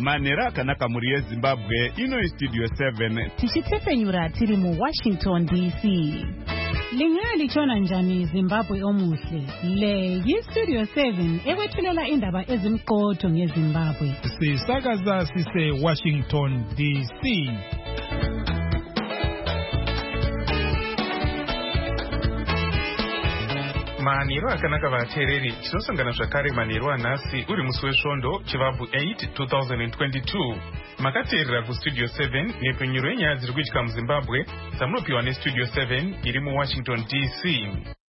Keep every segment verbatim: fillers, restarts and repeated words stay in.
manera akanaka muri yeZimbabwe ino studio seven tichitefenyura tiri mu Washington D C. Lingali chona njani Zimbabwe omuhle. Le yi Studio seven ekwethulela indaba ezimqotho ngeZimbabwe. Sisakaza sise Washington D C. Maniro akanaka vateereri tinosangana zvakare maniro anhasi uri musi wesvondo chivabvu eight twenty twenty-two makateerera kustudio seven nepfenyuro yenyaya dziri kuitika muZimbabwe dzamunopiwa nestudio seven iri muWashington D C.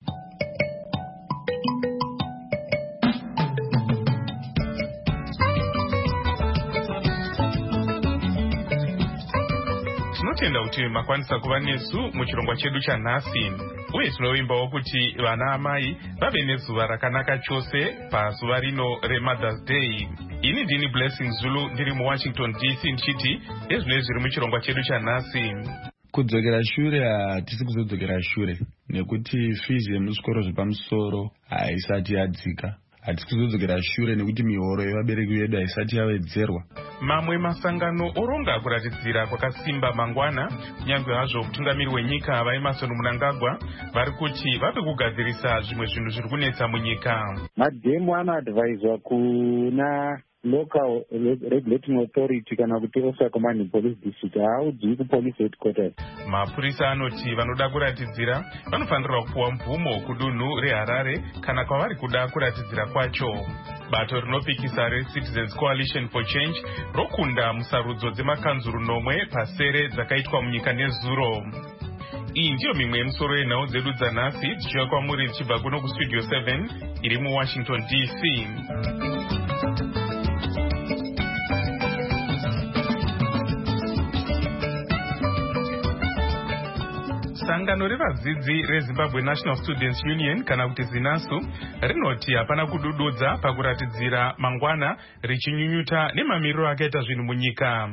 tinotenda kuti makwanisa kuva nesu muchirongwa chedu chanhasi uye tinovimbawo kuti vana amai vave nezuva rakanaka chose pazuva rino reMother's Day. Ini ndini Blessing Zulu ndiri muWashington D C ndichiti ezvinoi zviri muchirongwa chedu chanhasi. Kudzokera shure hatisi kuzodzokera shure nekuti fees yemuzvikoro zvepamusoro haisati yadzika. Hatisi kuzodzokera shure nekuti mihoro yevabereki vedu haisati yawedzerwa. Mamwe masangano oronga kuratidzira kwakasimba mangwana kunyange hazvo mutungamiri wenyika vaEmmerson Mnangagwa vari kuti vave kugadzirisa zvimwe zvinhu zviri kunetsa munyika. Madhemu anoadvaiswa kuna local regulating authority kana kuti Osaka Command Police District haudziwi kupolice headquarters. Mapurisa anoti vanoda kuratidzira vanofanirwa kupuwa mvumo kudunhu reHarare kana kwavari kuda kuratidzira kwacho. Bato rinopikisa reCitizens Coalition for Change rokunda musarudzo dzemakanzuru nomwe pasere dzakaitwa munyika nezuro. Iyi ndiyo mimwe yemusoro yenhau dzedu dzanhasi dzichiuya kwamuri dzichibva kuno kustudio seven iri muWashington D C. Sangano revadzidzi reZimbabwe National Students Union kana kuti ZINASU rinoti hapana kudududza pakuratidzira mangwana richinyunyuta nemamiriro akaita zvinhu munyika.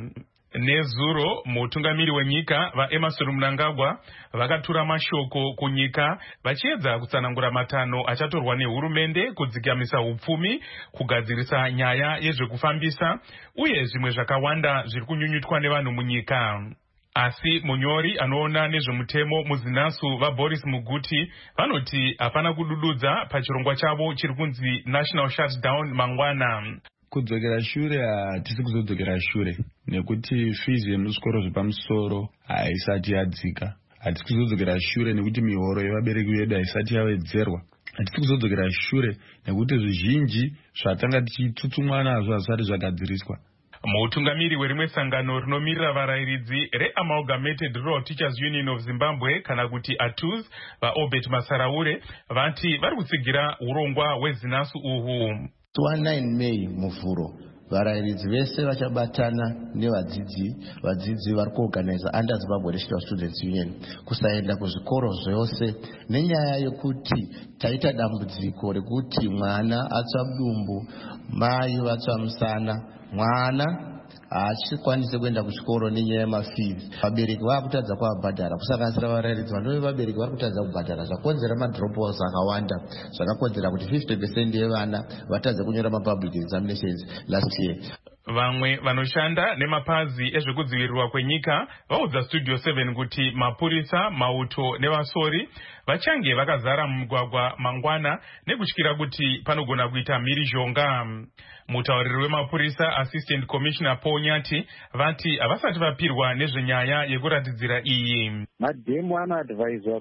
Nezuro mutungamiri wenyika vaEmmerson Mnangagwa vakatura mashoko kunyika vachiedza kutsanangura matanho achatorwa nehurumende kudzikamisa upfumi, kugadzirisa nyaya yezvekufambisa uye zvimwe zvakawanda zviri kunyunyutwa nevanhu munyika. Asi munyori anoona nezvemutemo muZINASU vaBoris Muguti vanoti hapana kudududza pachirongwa chavo chiri kunzi National Shutdown mangwana. Kudzokera shure hatisi kuzodzokera shure nekuti fees yemuzvikoro zvepamusoro haisati yadzika. Hatisi kuzodzokera shure nekuti mihoro yevabereki vedu haisati yawedzerwa. Hatisi kuzodzokera shure nekuti zvizhinji zvatanga tichitsutsumwa nazvo hazvisati zvagadziriswa. Mutungamiri werimwe sangano rinomirira varayiridzi reAmalgamated Rural Teachers Union of Zimbabwe kana kuti A T U Z vaObert Masaraure vati vari kutsigira urongwa hweZINASU uhu. twenty-nine May muvhuro varayiridzi vese vachabatana nevadzidzi vadzidzi vari kuorganiza under Zimbabwe National Students Union kusaenda kuzvikoro zvose nenyaya yekuti taita dambudziko rekuti mwana atsva mudumbu, mai vatsva musana, mwana hachikwanise kuenda kuchikoro nenyaya yemafees. Vabereki vakutadza kuabhadhara kusanganisira varayiridzi vanove vabereki vari kutadza kubhadhara zvakonzera madropout akawanda zvakakonzera kuti fifty percent yevana vatadze kunyora mapublic examinations last year. Vamwe vanoshanda nemapazi ezvekudzivirirwa kwenyika vaudza Studio seven kuti mapurisa, mauto nevasori vachange vakazara mumugwagwa mangwana nekutyira kuti panogona kuita mhirizhonga. Mutauriri wemapurisa Assistant Commissioner Paul Nyati vati havasati vapirwa nezvenyaya yekuratidzira iyi. Madhemu anoadvaiswa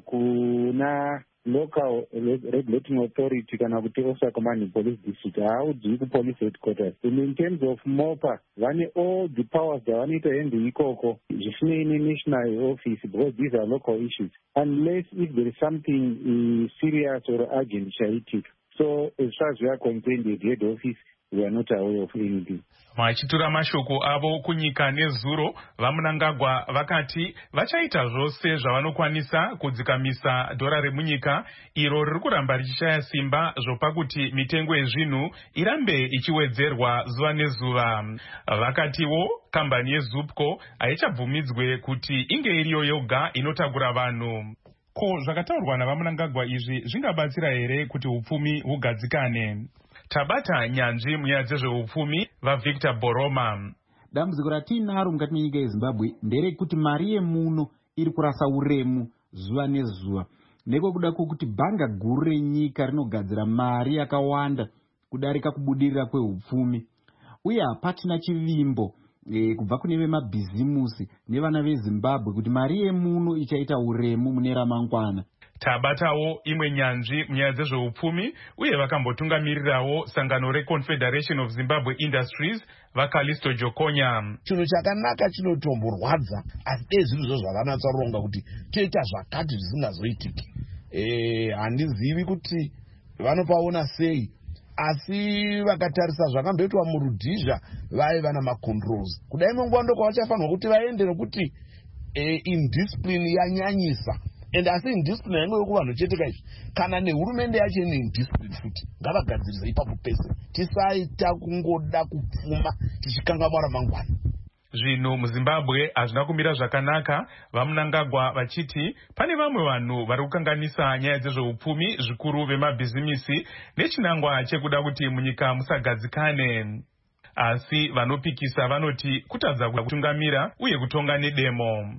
kuna local regulating authority kana kuti Osaka Command Police District haudziwi kupolice headquarters. In terms of MOPA vane all the powers dzavanoita hendu ikoko zvisinei nenational office because these are local issues unless if there is something uh, serious or urgent chaitika. So as far as we are concerned with head office we are not aware of anything. Vachitura mashoko avo kunyika nezuro vaMnangagwa vakati vachaita zvose zvavanokwanisa kudzikamisa dhora remunyika iro riri kuramba richishaya simba zvopa kuti mitengo yezvinhu irambe ichiwedzerwa zuva nezuva. Vakatiwo kambani yeZupco haichabvumidzwe kuti inge iriyo yoga inotakura vanhu. Ko zvakataurwa navaMnangagwa izvi zvingabatsira here kuti upfumi hugadzikane? Tabata nyanzvi munyaya dzezveupfumi vaVictor Boroma. dambudziko ratinaro mukati menyika yezimbabwe nderekuti mari yemuno iri kurasa uremu zuva nezuva, nekwekuda kwokuti bhanga guru renyika rinogadzira mari yakawanda kudarika kubudirira kwehupfumi, uye hapatina chivimbo e, kubva kune vemabhizimusi nevana vezimbabwe kuti mari yemuno ichaita uremu mune ramangwana. Tabatawo imwe nyanzvi munyaya dzezveupfumi uye vakambotungamirirawo sangano reConfederation of Zimbabwe Industries vaKalisto Jokonya. Chinhu chakanaka chinotomborwadza asi dei zvinhu zvo zvakanatsaronga kuti toita zvakati zvisingazoitiki. Eh, handizivi kuti vanopaona sei, asi vakatarisa zvakamboitwa murudhizha vaiva namacontrols. Kudai munguva ndokwavachafanirwa kuti vaende nokuti eh, indiscipline yanyanyisa. And asi indiscipline yangu kuvanhu chete kaizvi kana nehurumende yacho ine indiscipline futi ngavagadzirise ipapo pese, tisaita kungoda kupfuma tichikangamwa ramangwana. Zvino muZimbabwe hazvina kumira zvakanaka, vaMnangagwa vachiti pane vamwe vanhu vari kukanganisa nyaya dzezveupfumi zvikuru vemabhizimisi nechinangwa chekuda kuti munyika musagadzikane. Asi vanopikisa vanoti kutadza kutungamira uye kutonga nedemo.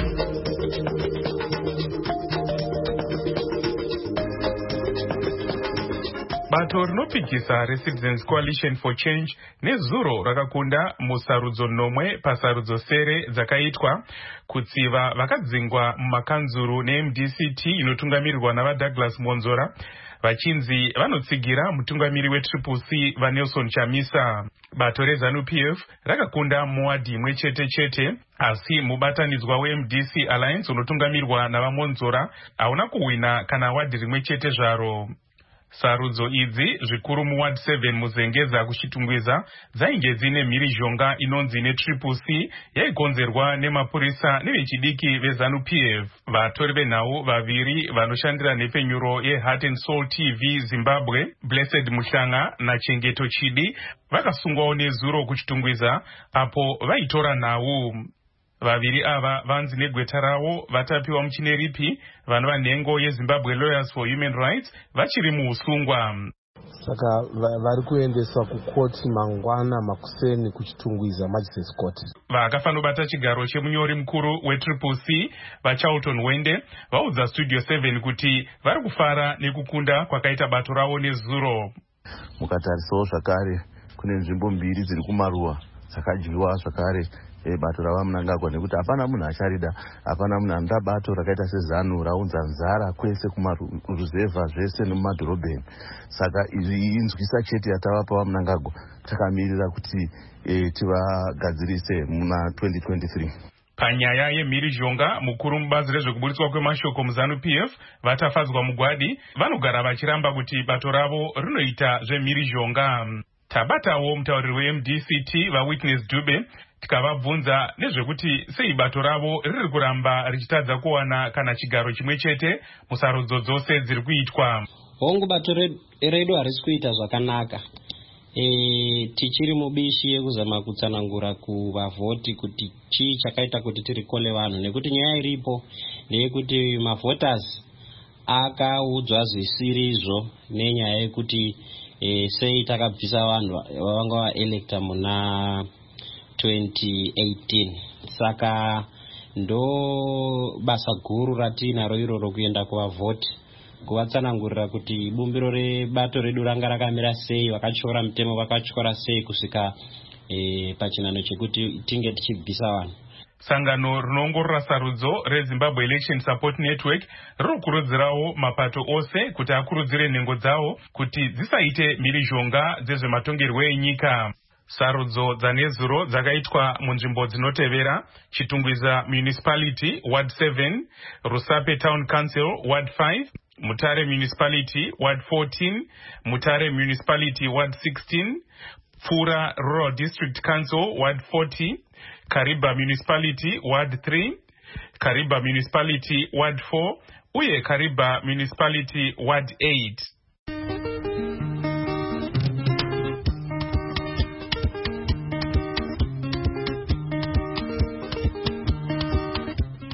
Bato rinopikisa reCitizens Coalition for Change nezuro rakakunda musarudzo nomwe pasarudzo sere dzakaitwa kutsiva vakadzingwa mumakanzuru neM D C T inotungamirirwa navaDouglas Monzora vachinzi vanotsigira mutungamiri weTriple C vaNelson Chamisa. Bato reZANU-P F rakakunda muwadhi imwe chete chete, asi mubatanidzwa weM D C Alliance unotungamirwa navaMonzora hauna kuwina kana wadhi rimwe chete zvaro. Sarudzo idzi zvikuru muward seven muzengeza kuchitungwiza dzainge dzine mhirizhonga inonzi neTriple C yaikonzerwa nemapurisa nevechidiki veZANU-P F. Vatori venhau vaviri vanoshandira nhepfenyuro yeHeart and Soul T V Zimbabwe, Blessed Mushanga naChengeto Chidi, vakasungwawo nezuro kuchitungwiza apo vaitora nhau. Vaviri ava vanzi negweta ravo vatapiwa muchineripi vanova nhengo yeZimbabwe Lawyers for Human Rights vachiri muusungwa. Saka vari kuendeswa kukoti mangwana makuseni kuchitungwiza Magistrates Court. Vakafanobata chigaro chemunyori mukuru weTriple C vaCharlton Wende vaudza Studio seven kuti vari kufara nekukunda kwakaita bato ravo nezuro. Mukatarisawo zvakare kune nzvimbo mbiri dziri kumaruwa dzakadyiwa zvakare e bato ravaMnangagwa nekuti hapana munhu acharida, hapana munhu anoda bato rakaita sezanu raunza nzara kwese kumaruzevha zvese nemumadhorobheni. Saka izvi inzwisa chete yatavapa vaMnangagwa, takamirira kuti e, tivagadzirise muna twenty twenty-three. Panyaya yemhirizhonga mukuru mubazi rezvekuburitswa kwemashoko muZANU-P F vatafadzwa mugwadi vanogara vachiramba kuti bato ravo rinoita zvemhirizhonga. Tabatawo mutauriri weM D C T vaWitness Dube tikavabvunza nezvekuti sei bato ravo riri kuramba richitadza kuwana kana chigaro chimwe chete musarudzo dzose dziri kuitwa. Hongu bato redu harisi kuita zvakanaka. E, tichiri mubishi yekuzama kutsanangura kuvavhoti kuti chii chakaita kuti tirikole vanhu, nekuti nyaya iripo ndeyekuti mavhoters akaudzwa zvisirizvo nenyaya yekuti e, sei takabvisa vanhu vavanga vaelekta muna twenty eighteen. Saka ndo basa guru ratinaro iroro kuenda kuvavhoti kuvatsanangurira kuti bumbiro rebato redu ranga rakamira sei, vakatyora mutemo vakatyora sei kusvika e, pachinano chekuti tinge tichibvisa vanhu. Sangano rinoongorora sarudzo reZimbabwe Election Support Network rinokurudzirawo mapato ose kuti akurudzire nhengo dzawo kuti dzisaite mhirizhonga dzezvematongerwo enyika. Sarudzo dzanezuro dzakaitwa munzvimbo dzinotevera: Chitungwiza Municipality Ward seven, Rusape Town Council Ward five, Mutare Municipality Ward fourteen, Mutare Municipality Ward sixteen, Pfura Rural District Council Ward forty, Kariba Municipality Ward three, Kariba Municipality Ward four, uye Kariba Municipality Ward eight. Bazi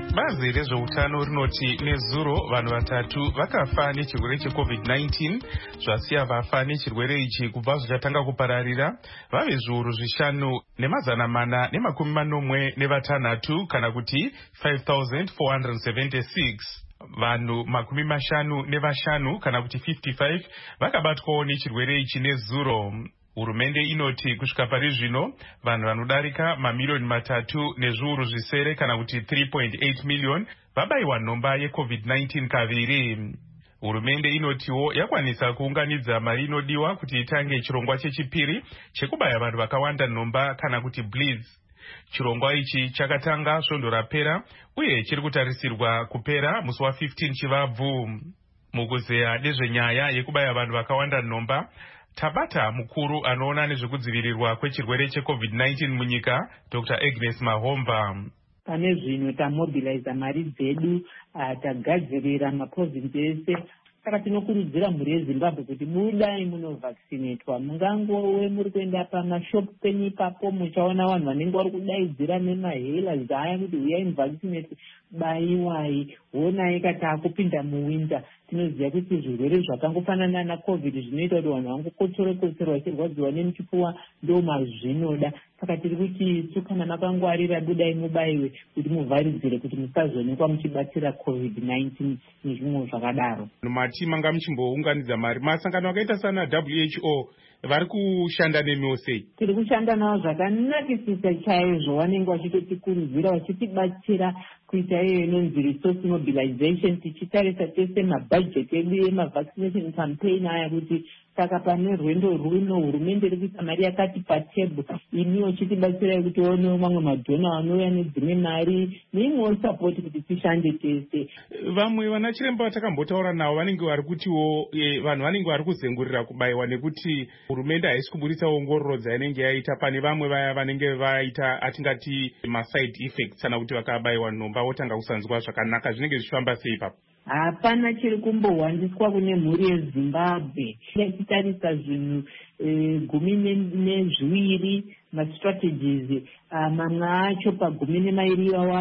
bazi rezveutano rinoti nezuro vanhu vatatu vakafa nechirwere checovid nineteen zvasiya vafa nechirwere ichi kubva zvichatanga kupararira vave zviuru zvishanu nemazana mana nemakumi manomwe nevatanhatu kana kuti five thousand four hundred seventy-six. Vanhu makumi mashanu nevashanu kana kuti fifty-five vakabatwawo nechirwere ichi nezuro. Hurumende inoti kusvika pari zvino vanhu vanodarika mamiliyoni matatu nezviuru zvisere kana kuti three point eight million vabayiwa nhomba yecovid nineteen kaviri. Hurumende inotiwo yakwanisa kuunganidza mari inodiwa kuti itange chirongwa chechipiri chekubaya vanhu vakawanda nhomba kana kuti blitz. Chirongwa ichi chakatanga svondo rapera uye chiri kutarisirwa kupera musi wa fifteen chivabvu. Mukuzeya nezvenyaya yekubaya vanhu vakawanda nhomba, tabata mukuru anoona nezvekudzivirirwa kwechirwere checovid nineteen munyika Doctor Agnes Mahomba. Pane zvino tamobiliza mari dzedu tagadzirira maprovinsi ese. Saka tinokurudzira mhuri yeZimbabwe kuti budai munovhaccinatwa. Mungangowe muri kuenda pamashopu penyu ipapo muchaona vanhu vanenge vari kudaidzira nemahailers aya kuti uyai muvhaccinate, bayiwai, honai kati akupinda muwinter. Tinoziva kuti zvirwere zvakangofanana nacovid zvinoita kuti vanhu vangokotsora kotsora vachirwadziwa nemuchipfuva ndo mazvinoda. Saka tiri kuti isu kana makangwarira budai mubayiwe kuti muvharidzire kuti musazoonekwa muchibatira covid nineteen nezvimwe zvakadaro. Mati manga muchimbounganidza mari masangano akaita sana W H O vari kushanda nemiwo sei? Tiri kushanda navo zvakanakisisa chaizvo, vanenge vachitotikurudzira vachitibatsira kuita iyo inonzi resource mobilization, tichitarisa tese mabhajeti edu emavaccination campaign aya kuti saka pane rwendo runo hurumende iri kuisa mari yakati patebwe, imiwo chitibatsirai kuti onewo mamwe madhona vanouya nedzimwe mari neimwewo sapoti kuti tishande tese. Vamwe vana chiremba vatakambotaura navo vanenge vari kutiwo e, vanhu vanenge vari kuzengurira kubayiwa nekuti hurumende haisi kuburitsa ongororo dzainenge yaita. Pane vamwe vaya vanenge vaita atingati maside effects kana kuti vakabayiwa nhomba votanga kusanzwa zvakanaka. Zvinenge zvichifamba sei ipapo? Hapana chiri kumbohwandiswa kune mhuri yeZimbabwe. Tichitarisa zvinhu e, gumi nezviviri mastrategies, mamwe acho pagumi nemairi iwawo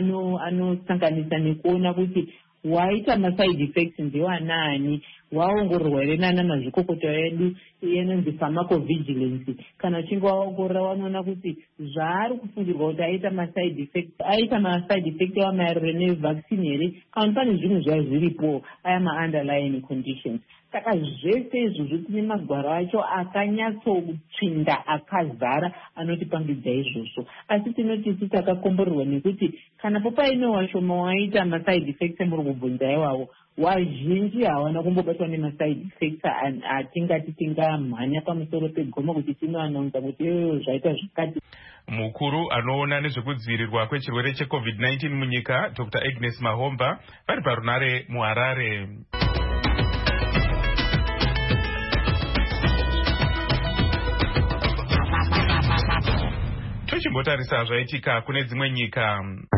anosanganisa nekuona kuti waita maside effects ndewanaani, waongororwa here nana mazvikokota edu inonzi pharmacovigilance. Kana uchinge waongorora wanoona kuti zvaari kufungirwa kuti aita maside effects aita maside effect ava maererano nevaccine here kana pane zvinhu zvaa zviripo aya maunderlying conditions. Saka zvese izvozvo tine magwaro acho akanyatsotsvinda akazara anotipangidza izvozvo, asi tinoti isu takakomborerwa nekuti kana popaino washoma waita maside effects muri kubvunza iwawo, wazhinji havana kumbobatwa nemaside effects atingati tingamhanya pamusoro pegoma kuti tinoanaunza kuti iyoyo zvaita zvakati. Mukuru anoona nezvekudzivirirwa kwechirwere checovid nineteen munyika Doctor Agnes Mahomba vari parunare muHarare. Tochimbotarisa zvaitika kune dzimwe nyika.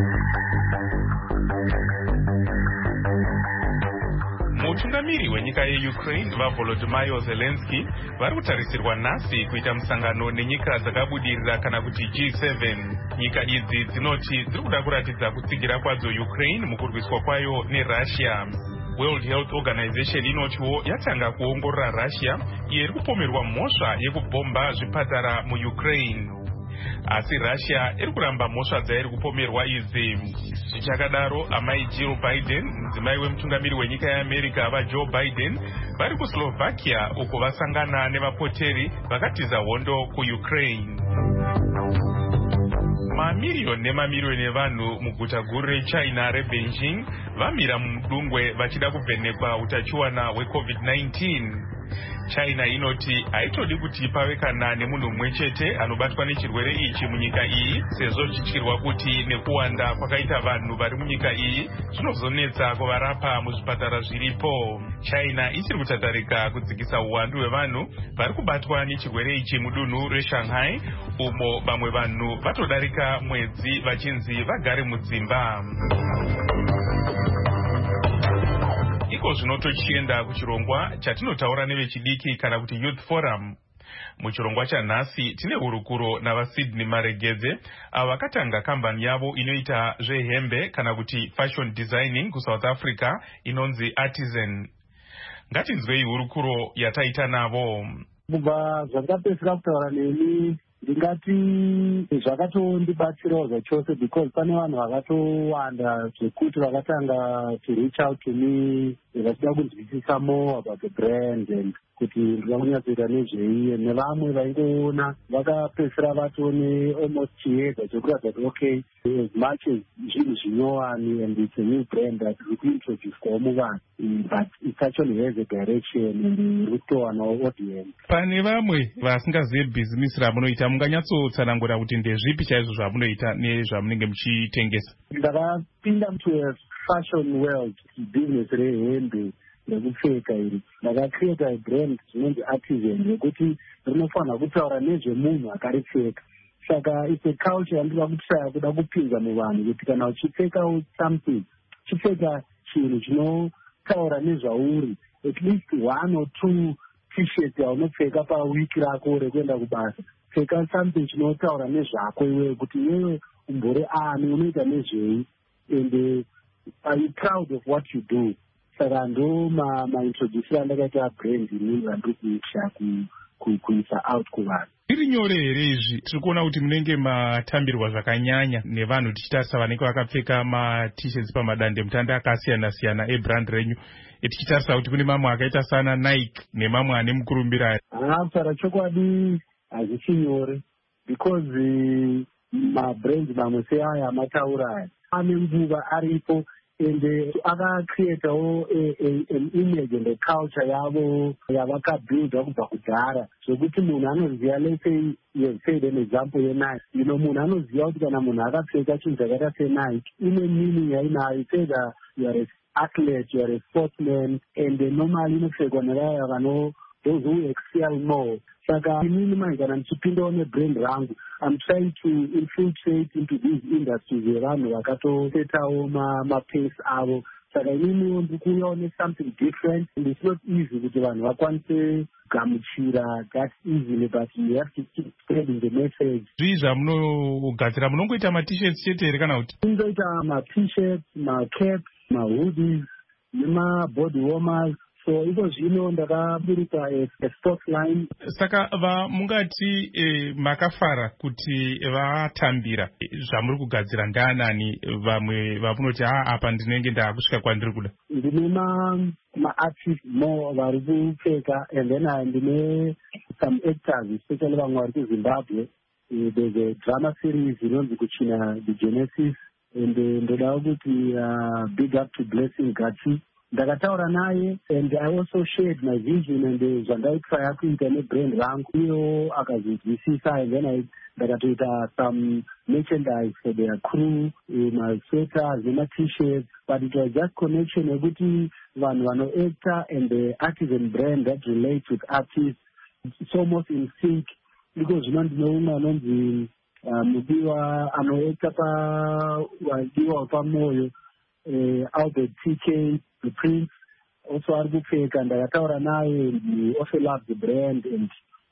Mutungamiri wenyika yeUkraine vaVolodymyr Zelensky vari kutarisirwa nhasi kuita musangano nenyika dzakabudirira kana kuti G seven. Nyika idzi dzinoti dziri kuda kuratidza kutsigira kwadzo Ukraine mukurwiswa kwayo neRussia. World Health Organization inotiwo yatanga kuongorora Russia iyo iri kupomerwa mhosva yekubhomba zvipatara muUkraine. Asi Russia iri kuramba mhosva dzairi kupomerwa idzi. Zvichakadaro amai Jill Biden, mudzimai wemutungamiri wenyika yeAmerica vaJoe Biden, vari kuSlovakia uko vasangana nevapoteri vakatiza hondo kuUkraine. Mamiriyoni nemamiriyoni evanhu muguta guru reChina reBeijing vamira mudungwe vachida kuvhenekwa utachiwana hwecovid nineteen. China inoti haitodi kuti pave kana nemunhu mumwe chete anobatwa nechirwere ichi munyika iyi, sezvo zvichityirwa kuti nekuwanda kwakaita vanhu vari munyika iyi zvinozonetsa kuvarapa muzvipatara zviripo. China ichiri kutatarika kudzikisa uwandu hwevanhu vari kubatwa nechirwere ichi mudunhu reShanghai, umo vamwe vanhu vatodarika mwedzi vachinzi vagare mudzimba. Iko zvino tochienda kuchirongwa chatinotaura nevechidiki kana kuti Youth Forum. Muchirongwa chanhasi tine hurukuro navaSydney Maregedze avo vakatanga kambani yavo inoita zvehembe kana kuti fashion designing kuSouth Africa inonzi Artisan. Ngatinzwei hurukuro yataita navo. Kubva zvakapedzera kutaura neni ndingati zvakatondibatsirawo zvachose because pane vanhu vakatowanda zvekuti vakatanga to reach out to me vachida kunzwisisa more about the brand and kuti ndingakunyatsoita nezvei, nevamwe vaingoona vakapedzera vatone almost chiedza chekuratidza kuti okay as much as zvinhu zvinyowani and it's a new brand that iri kuintroducewawo muvanhu but it actually has a direction and iri kutowanawo audience. Pane vamwe vasingazivi bhizinisi ramunoita, munganyatsotsanangura kuti ndezvipi chaizvo zvamunoita nezvamunenge muchitengesa? Ndakapinda to a fashion world business rehembe nekupfeka iri, ndakacreata brand rinonzi Artisan rekuti rinofanira kutaura nezvemunhu akaripfeka. Saka it's a culture yandinoda kushaya kuda kupinza muvanhu kuti kana uchipfeka something chipfeka chinhu chinotaura nezvauri, at least one or two t-shirts yaunopfeka pawiki rako rekuenda kubasa, pfeka something chinotaura nezvako iwewe kuti iwewe umbori ani, unoita nezvei, and uh, are you proud of what you do. Saka ndo maintroducera andakaita brand inini randiri kuisha kuisa out kuvanhu. Iri nyore here izvi? Tiri kuona kuti munenge matambirwa zvakanyanya nevanhu tichitarisa vanenge vakapfeka ma-t-shirts pamadande mutande akasiyana siyana ebrand renyu, tichitarisa kuti kune mamwe akaita sana Nike nemamwe ane mukurumbira. Ah, kutaura chokwadi hazvichi nyore because uh, mabrands mamwe seaya amataura aya ane nguva aripo and akacreatawo an image and a culture yavo yavakabuilda kubva kudhara zvokuti munhu anoziva, let's say you have said an example yeNike, you know, munhu anoziva kuti kana munhu akapfeka chinhu chakaita seNike ine meaning yainayo. It's either you are an athlete, you are a sportsman, and normally inopfekwa nevaya vano those who excel more. Saka inini manje kana ndichipindawo nebrand rangu, I'm trying to infiltrate into these industries yevanhu vakatosetawo mapace avo. Saka inini ndiri kuuyawo nesomething different, and it's not easy kuti vanhu vakwanise kugamuchira that easily, but you have to keep spreading the message. Zvii zvamunogadzira? Munongoita ma-t-shirts chete here kana kuti? Tingoita ma-t-shirts, ma-caps, ma-hoodies nema-body warmers. So iko zvino ndakaburika a sports line. Saka mungati eh, makafara kuti vatambira zvamuri kugadzira ndanani, vamwe vamunoti ha apa ndinenge ndakusvika kwandiri kuda? Ndine ma-artists more vari kupfeka, and then ndine some actors especially vamwe vari kuZimbabwe. Uh, there's a drama series inonzi kuchina The Genesis, and ndodawo kuti uh, big up to Blessing Gati. Ndakataura naye and I also shared my vision and zvandaitya kuita nebrand rangu, iyo akazvinzwisisa, and then I ndakatoita some merchandise for their crew, my sweaters nema t-shirts, but it was just connection yekuti vanhu vanoacta and the Artisan brand that relates with artists. It's almost in sync because zvino ndine umwe anonzi mudiwa anoacta padiwa wapamoyo, Albert T K the Prince, also ari kupfeka. Ndakataura naye, he also loves the brand, and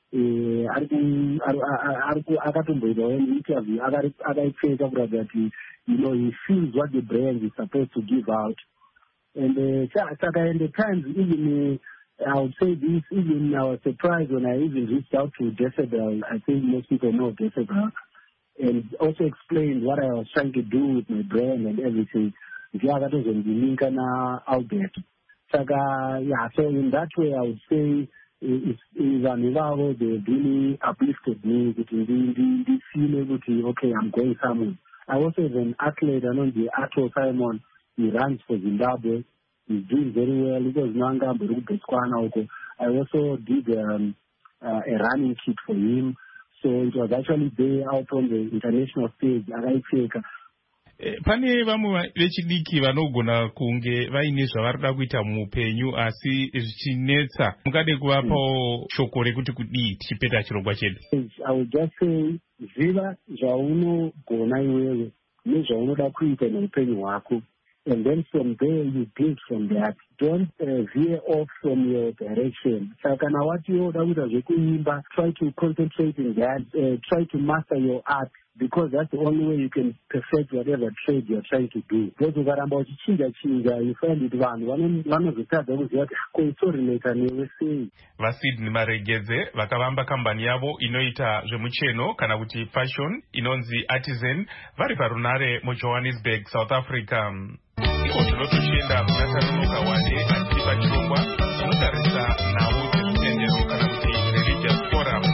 akatomboitawo interview akaipfeka kuratidza kuti you know he feels what the brand is supposed to give out. And saka and the times even uh, I would say this, even I was surprised when I even reached out to Decibel. I think most people know Decibel, and also explained what I was trying to do with my brand and everything. Ndiyakatozondilinka naAlbert. Saka yeah, so in that way I would say vanhu ivavo they really uplifted me kuti ndifile kuti okay, I'm going somewhere. I also have an athlete anonzi Ato Simon. He runs for Zimbabwe. He's doing very well because nanga ambori kubetswana uko. I also did um, uh, a running kit for him, so it was actually there out on the international stage akaipfeka. Pane vamwe vechidiki vanogona kunge vaine zvavarikuda kuita muupenyu asi zvichinetsa, mungade kuvapawo shoko rekuti kudii tichipeta chirongwa chedu? I would just say ziva zvaunogona iwewe nezvaunoda kuita neupenyu hwako. and then from there you build from that. Don't uh, veer off from your direction. Kana wati yoda kuita zvekuimba, try to concentrate in that, uh, try to master your art, because that's the only way you can perfect whatever trade you're trying to do. Because ukaramba uchichinja chinja, you find it vanhu vanozotadza kuziva kuti koisorelata newe sei. VaSydney Maregedze vakavamba kambani yavo inoita zvemucheno kana kuti fashion inonzi Artisan vari parunare muJohannesburg, South Africa. Iko tinotochienda kuna Tarunoka Wande achiri pachirongwa chinotarisa nhau dzechitendero kana kuti religious forum.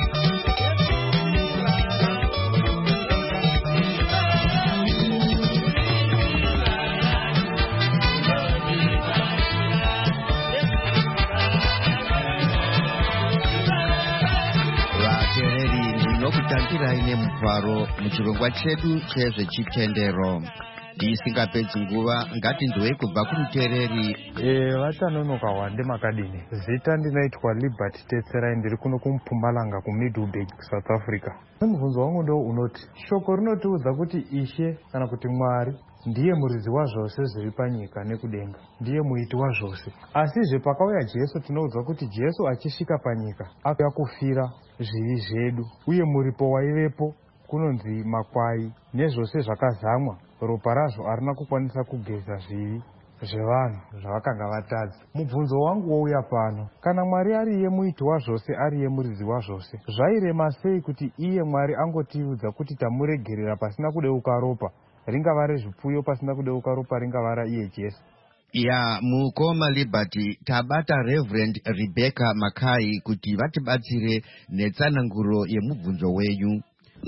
Kutangirai nemuvharo muchirongwa chedu chezvechitendero. Ndisingapedzi nguva ngatinzwei kubva kumuteereri. Eh, Vatanonoka Wande makadini. Zita ndinoitwa Liberty Tetserai, ndiri kuno kuMpumalanga kuMiddleburg, South Africa. Mubvunzo wangu ndo unoti shoko rinotiudza kuti Ishe kana kuti Mwari ndiye muridzi wazvose zviri panyika nekudenga, ndiye muiti wazvose. Asizve pakauya Jesu tinoudzwa kuti Jesu achisvika panyika akauya kufira zvivi zvedu, uye muripo waivepo kunonzi makwai nezvose zvakazamwa, ropa razvo harina kukwanisa kugeza zvivi zvevanhu zvavakanga vatadza. Mubvunzo wangu wouya pano, kana Mwari ari iye muiti wazvose, ari iye muridzi wazvose, zvairema sei kuti iye Mwari angotiudza kuti tamuregerera pasina kudeuka ropa, ringava rezvipfuyo pasina kudeuka ropa, ringava raiye Jesu? Ya mukoma Liberty tabata Reverend Rebecca Makai kuti vatibatsire netsananguro yemubvunzo wenyu.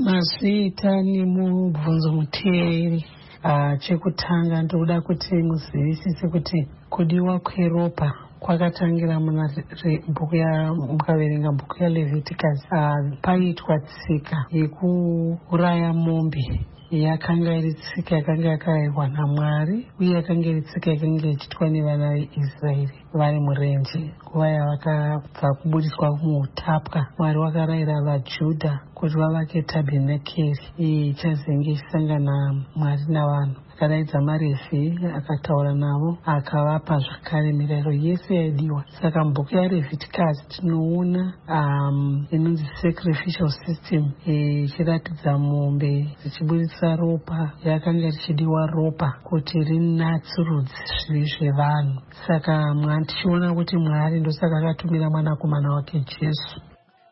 Mazita ni mubvunzo muteeri. Uh, chekutanga ndoda kuti muzivisise kuti kudiwa kweropa kwakatangira muna bhuku ya mukaverenga bhuku ya Leviticus. Uh, paitwa tsika yekuuraya mombe yakanga iri tsika yakanga yakarayirwa naMwari, uye yakanga iri tsika yakanga ichiitwa nevana veIsraeri vari murenje nguva yavakabva kubudiswa muutapwa. Mwari wakarayira vaJudha kuti vavake tabhenakeri iyi ichazenge ichisangana Mwari navanhu. Akadaidza maRevhi akataura navo akavapa zvakare mirayiro yese yaidiwa. Saka mubhuku yaLeviticus tinoona um, inonzi sacrificial system ichiratidza mombe dzichibudisa ropa, yakanga richidiwa ropa kuti rinatsurudze zvivi zvevanhu. Saka tichiona kuti Mwari ndosaka akatumira mwanakomana wake Jesu.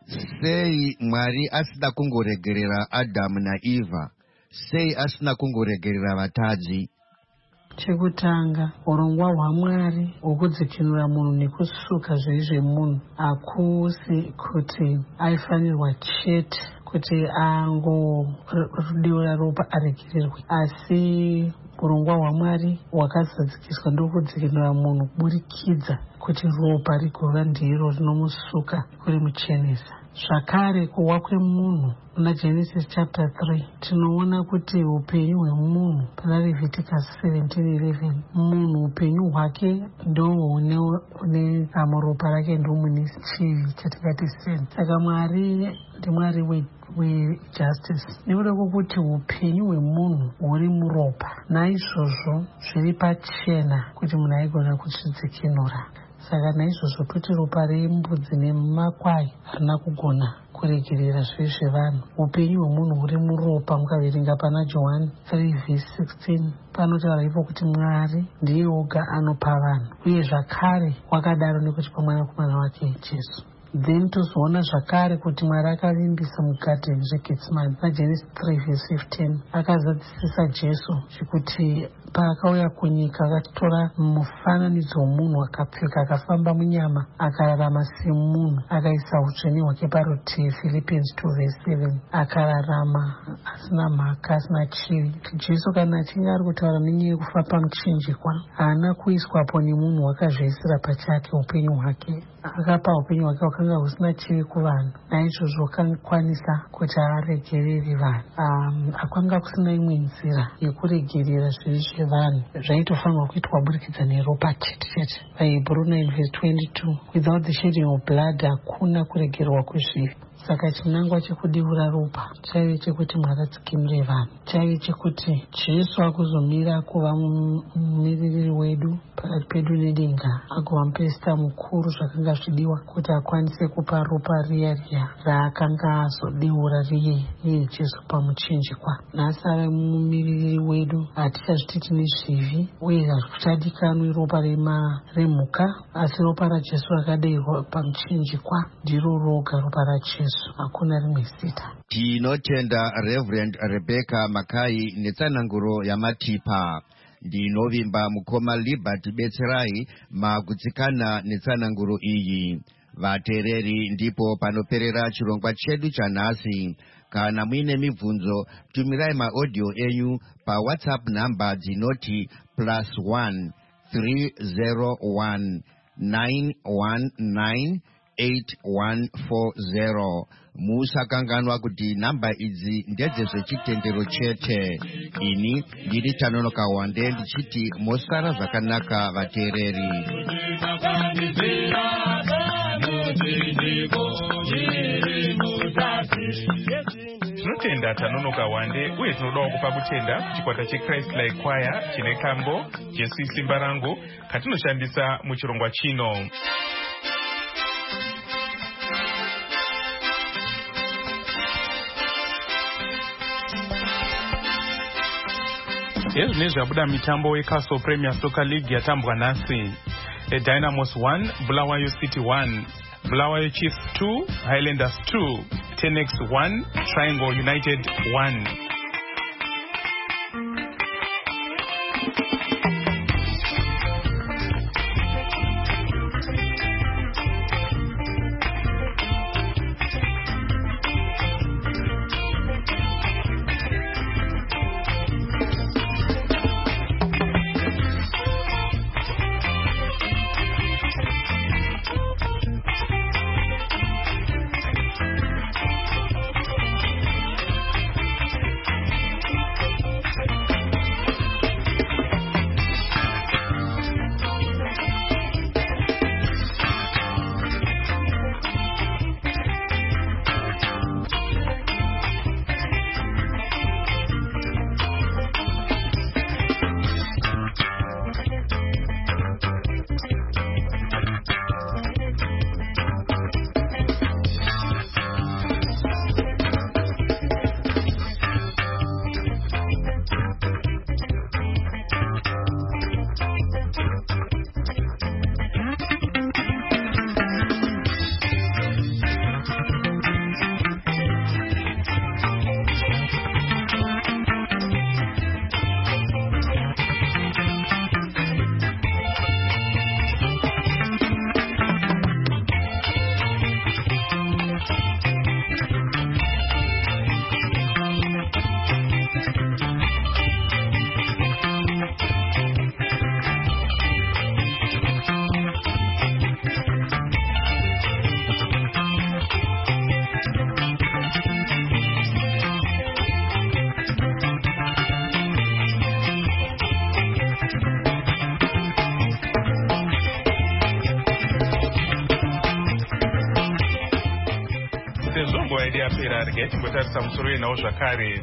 Sei Mwari asida kungoregerera Adamu naEva? Sei asina kungoregerera vatadzi? Chekutanga, urongwa hwaMwari hwokudzikinura munhu nekusuka zvivi zvemunhu hakusi kuti aifanirwa chete kuti angodeura ropa aregererwe, asi urongwa hwaMwari hwakazadzikiswa ndokudzikinura munhu kuburikidza kuti ropa rigova ndiro rinomusuka kurimuchenesa. Zvakare kuwa kwemunhu muna Genesis chapter three tinoona kuti upenyu hwemunhu pana Leviticus seventeen eleven, munhu upenyu hwake ndohune ropa rake ndomune chivi chatingati sin. Saka Mwari ndiMwari wejustice, nekuda kwokuti upenyu hwemunhu huri muropa, naizvozvo zviri pachena kuti munhu aigona kuzvidzikinura. Saka naizvozvo kuti ropa rembudzi nemakwai harina kugona kuregerera zvivi zvevanhu. Upenyu hwemunhu huri muropa. Mukaverenga pana John three verse sixteen panotaura ipo kuti Mwari ndiye oga anopa vanhu, uye zvakare wakadaro nekuti pamwanakomana wake Jesu. Then tozoona zvakare kuti Mwari akavimbisa mugadheni zveGetsemani naGenesis three verse fifteen akazadzisisa Jesu zvekuti paakauya kunyika akatora mufananidzo womunhu akapfeka akafamba munyama akararama semunhu akaisa utsvene hwake parutivi. Philippians two verse seven akararama asina mhaka asina chivi. Jesu kana achinge ari kutaura nenyaya yekufa pamuchinjikwa haana kuiswapo nemunhu wakazviisira pachake upenyu hwake, akapa upenyu hwake hwakanga husina chivi kuvanhu, naizvozvo akakwanisa kuti aregerere vanhu. Um, akanga kusina imwe nzira yekuregerera zvivi zvevanhu, zvaitofanirwa kuitwa kuburikidza neropa chete chete. Hebrew nine verse twenty-two, without the shedding of blood hakuna kuregerwa kwezvivi. saka chinangwa chekudiura ropa chaive chekuti mwakatsikimire vanhu, chaive chekuti Jesu akuzomira kuva mumiririri wedu pakati pedu nedenga, agova muprista mukuru zvakanga zvidiwa kuti akwanise kupa ropa riya riya raakanga azodeura riye iye Jesu pamuchinjikwa. Nhasi ava mumiririri wedu, hatichazviti tine zvivi uye hazvichadikanwi ropa remhuka, asi ropa raJesu rakadeurwa pamuchinjikwa ndiro roga ropa raJesu, hakuna rimwe zita. Tinotenda Reverend Rebecca Makai netsananguro yamatipa. Ndinovimba mukoma Liberty Betserai makutsikana netsananguro iyi. Vatereri ndipo panoperera chirongwa chedu chanhasi. Kana muine mibvunzo, tumirai maaudio enyu pa WhatsApp namba dzinoti plus one three zero one nine one nine eight one four zero. Musakanganwa kuti namba idzi ndedzezvechitendero chete. Ini ndiri Tanonoka Wande ndichiti mosara zvakanaka vatereri. Tinotenda Tanonoka Wande uye tinodawo kupa kutenda kuchikwata cheChrist Like Choir chine kambo Jesu Simba Rangu katinoshandisa muchirongwa chino. Ezvine zvabuda mitambo yeCastle Premier Soccer League yatambwa nhasi. Dynamos one, Bulawayo City one, Bulawayo Chiefs two, Highlanders two, Tenex one, Triangle United one. Tingotarisa musoro yenawo zvakare.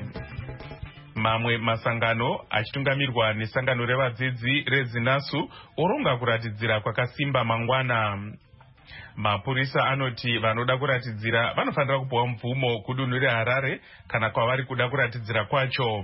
Mamwe masangano achitungamirwa nesangano revadzidzi reZinasu oronga kuratidzira kwakasimba mangwana. Mapurisa anoti vanoda kuratidzira vanofanira kupiwa mvumo kudunhu reHarare kana kwavari kuda kuratidzira kwacho.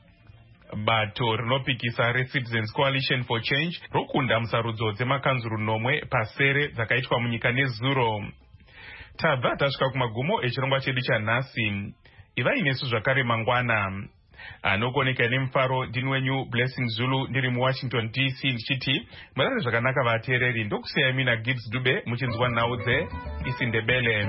Bato rinopikisa reCitizens Coalition for Change rokunda musarudzo dzemakanzuru nomwe pasere dzakaitwa munyika nezuro. Tabva tasvika kumagumo echirongwa chedu chanhasi. Iva inesu zvakare mangwana. Anokoneka nemufaro ndini wenyu Blessing Zulu ndiri muWashington D C ndichiti murare zvakanaka vateereri. Ndokusiyai mina Gibbs Dube muchinzwa nhau dzeIsindebele.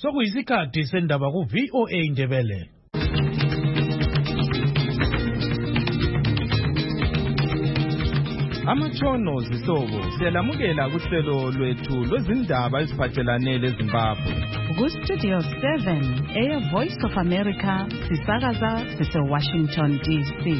sokuyisikhathi sendaba ku V O A Indebele. Amatshono zihlobo siyalamukela kuhlelo lwethu lwezindaba eziphathelane leZimbabwe. Ku-Studio seven, Air Voice of America, sisakaza sise-Washington D C.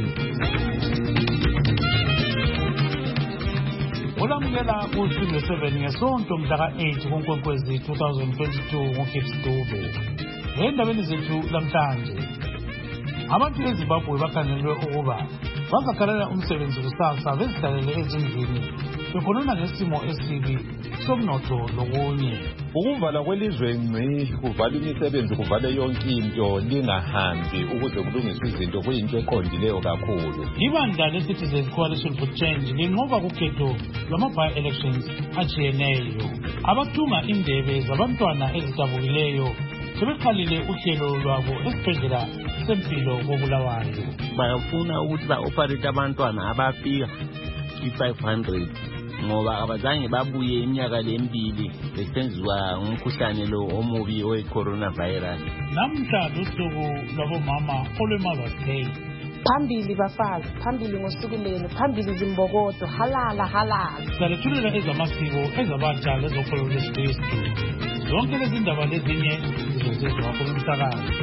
Ulamukela ku-Studio seven ngesonto mhlaka eight kuNkwenkwezi twenty twenty-two nguKips Dube. Endabeni zethu lamhlanje, abantu eZimbabwe bakhangelwe ukuba bazakhalela umsebenzi kusasa bezihlalele ezindlini bekhonona ngesimo esibi somnotho lokunye. Ukuvala kwelizwe ngci kuvala imisebenzi kuvale yonke into lingahambi ukuze kulungiswe izinto kuyinto eqondileyo kakhulu. Ibandla le-Citizens Coalition for Change linqoba kukhetho lwama-by-elections ajiyeneyo. Abathunga indebe zabantwana ezidabukileyo sebeqalile uhlelo lwabo esibhedlela sempilo koBulawayo. Bayafuna ukuthi ba-operate abantwana abafika i-five hundred ngoba abazange babuye iminyaka lembili besenziwa ngumkhuhlane lo omubi owe-coronavirus. Namhla lusuku lwabomama olwe-Mother's Day. Phambili bafazi, phambili ngosukulelo, phambili zimbokodo, halala halala. Salethulela ezamasiko ezabatsha lezokholo lweSikristu. Zonke lezi ndaba lezinye zizozezwa kumsakazo.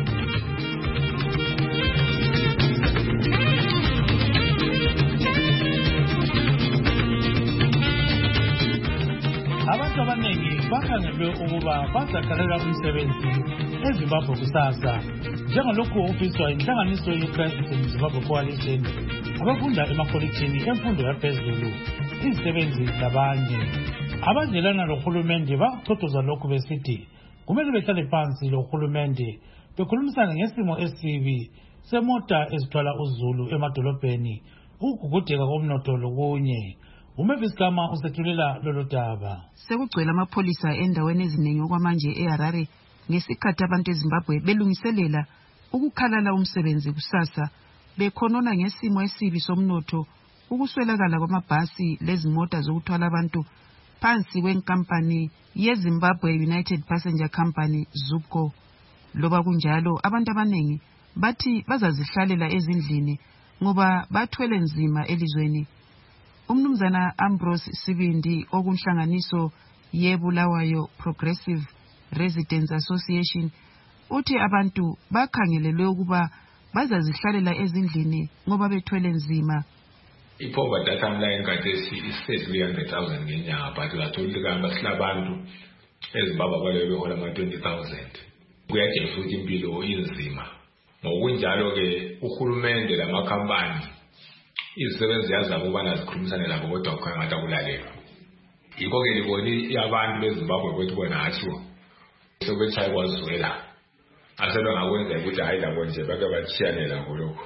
Abantu abaningi bakhangelwe ukuba bazakhalela umsebenzi eZimbabwe kusasa njengalokhu ofiswa inhlanganiso ye-Christ in Zimbabwe Coalition abafunda emakolitshini emfundo yaphezulu izisebenzi labanye. Abadlelana lohulumende baqothoza lokhu besithi kumele behlale phansi lohulumende bekhulumisana ngesimo esibi semota ezithwala uzulu emadolobheni ukugugudeka komnotho lokunye. Umavis Kama usethulela lolo daba. Sekugcwele amapholisa endaweni eziningi okwamanje eHarare ngesikhathi abantu eZimbabwe belungiselela ukukhalala umsebenzi kusasa bekhonona ngesimo esibi somnotho ukuswelakala kwamabhasi lezimota zokuthwala abantu phansi kwenkampani yeZimbabwe United Passenger Company ZUPCO. Loba kunjalo abantu abaningi bathi bazazihlalela ezindlini ngoba bathwele nzima elizweni. Umnumzana Ambrose Sibindi okunhlanganiso yeBulawayo Progressive Residents Association uthi abantu bakhangelelwe ukuba bazazihlalela ezindlini ngoba bethwele nzima. Ipoverty timeline kathesi isisethu one hundred thousand ngenyanga but uyathola ikamba silabantu eZimbabwe bale behola ama twenty thousand. Kuyajeza futhi impilo inzima. Ngokunjalo ke uhulumende lamakhampani izisebenzi yazama ukubana zikhulumisane labo kodwa kukhanya ngathi akulalelwa. Yikho ke liboni abantu beZimbabwe bethi bona athiwo sebetshaya kwazwela. Aselwa ngakwenza ukuthi hayi labo nje bake bathiyane lakho lokho.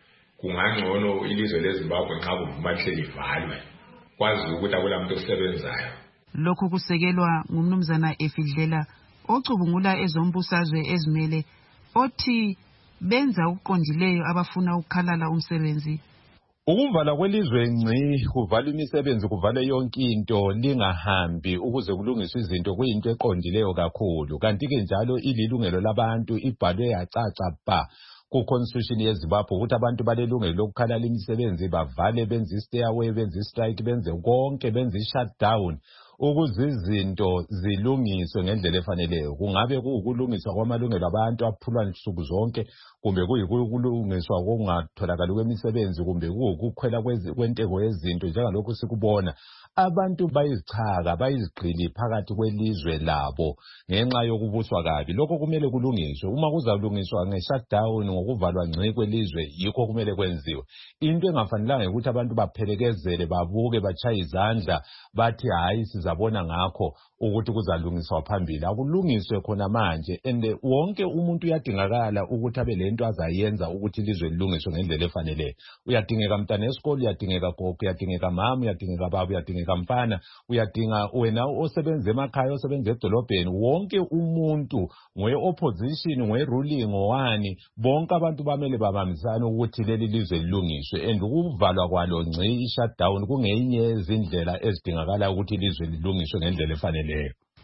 Kungangcono ilizwe leZimbabwe nxa kuvuma hle livalwe. Kwazi ukuthi akulamuntu osebenzayo. Lokho kusekelwa ngumnumzana Efidlela ocubungula ezombusazwe ezimele othi benza ukuqondileyo abafuna ukukhalala umsebenzi. Ukuvala kwelizwe ngci kuvala imisebenzi kuvale yonke into lingahambi ukuze kulungiswe izinto kuyinto eqondileyo kakhulu. Kanti ke njalo ililungelo labantu ibhalwe yacaca ba ku-constitution yeZimbabwe ukuthi abantu balelungelo lokukhalala imisebenzi bavale benze i-stay-away benze i-strike benze konke benze i-shutdown ukuze izinto zilungiswe ngendlela efaneleyo. Kungabe kuukulungiswa kwamalungelo abantu aphulwa nsuku zonke kumbe kuyikulungiswa kokungatholakali kwemisebenzi kumbe kuukukhwela kwentego yezinto njengalokhu sikubona. Abantu bayizichaka bayizigqili phakathi kwelizwe labo ngenxa yokubuswa kabi. Lokho kumele kulungiswe. Uma kuzalungiswa nge-shutdown ngokuvalwa ngci kwelizwe yikho kumele kwenziwe. Into engafanelanga ukuthi abantu baphelekezele babuke bachaye izandla bathi hayi sizabona ngakho ukuthi kuzalungiswa phambili. Akulungiswe khona manje ende wonke umuntu uyadingakala ukuthi abe lento azayenza ukuthi ilizwe lilungiswe ngendlela efanele. Uyadingeka mntana esikole, uyadingeka gogo, uyadingeka mama, uyadingeka baba, uyadingeka mfana, uyadinga wena osebenza emakhaya osebenza edolobheni. Wonke umuntu ngoye opposition ngoye ruling ngowani bonke abantu bamele babambisana ukuthi leli lizwe lilungiswe and ukuvalwa kwalo ngci i-shutdown kungenye izindlela ezidingakala ukuthi ilizwe lilungiswe ngendlela efaneleyo.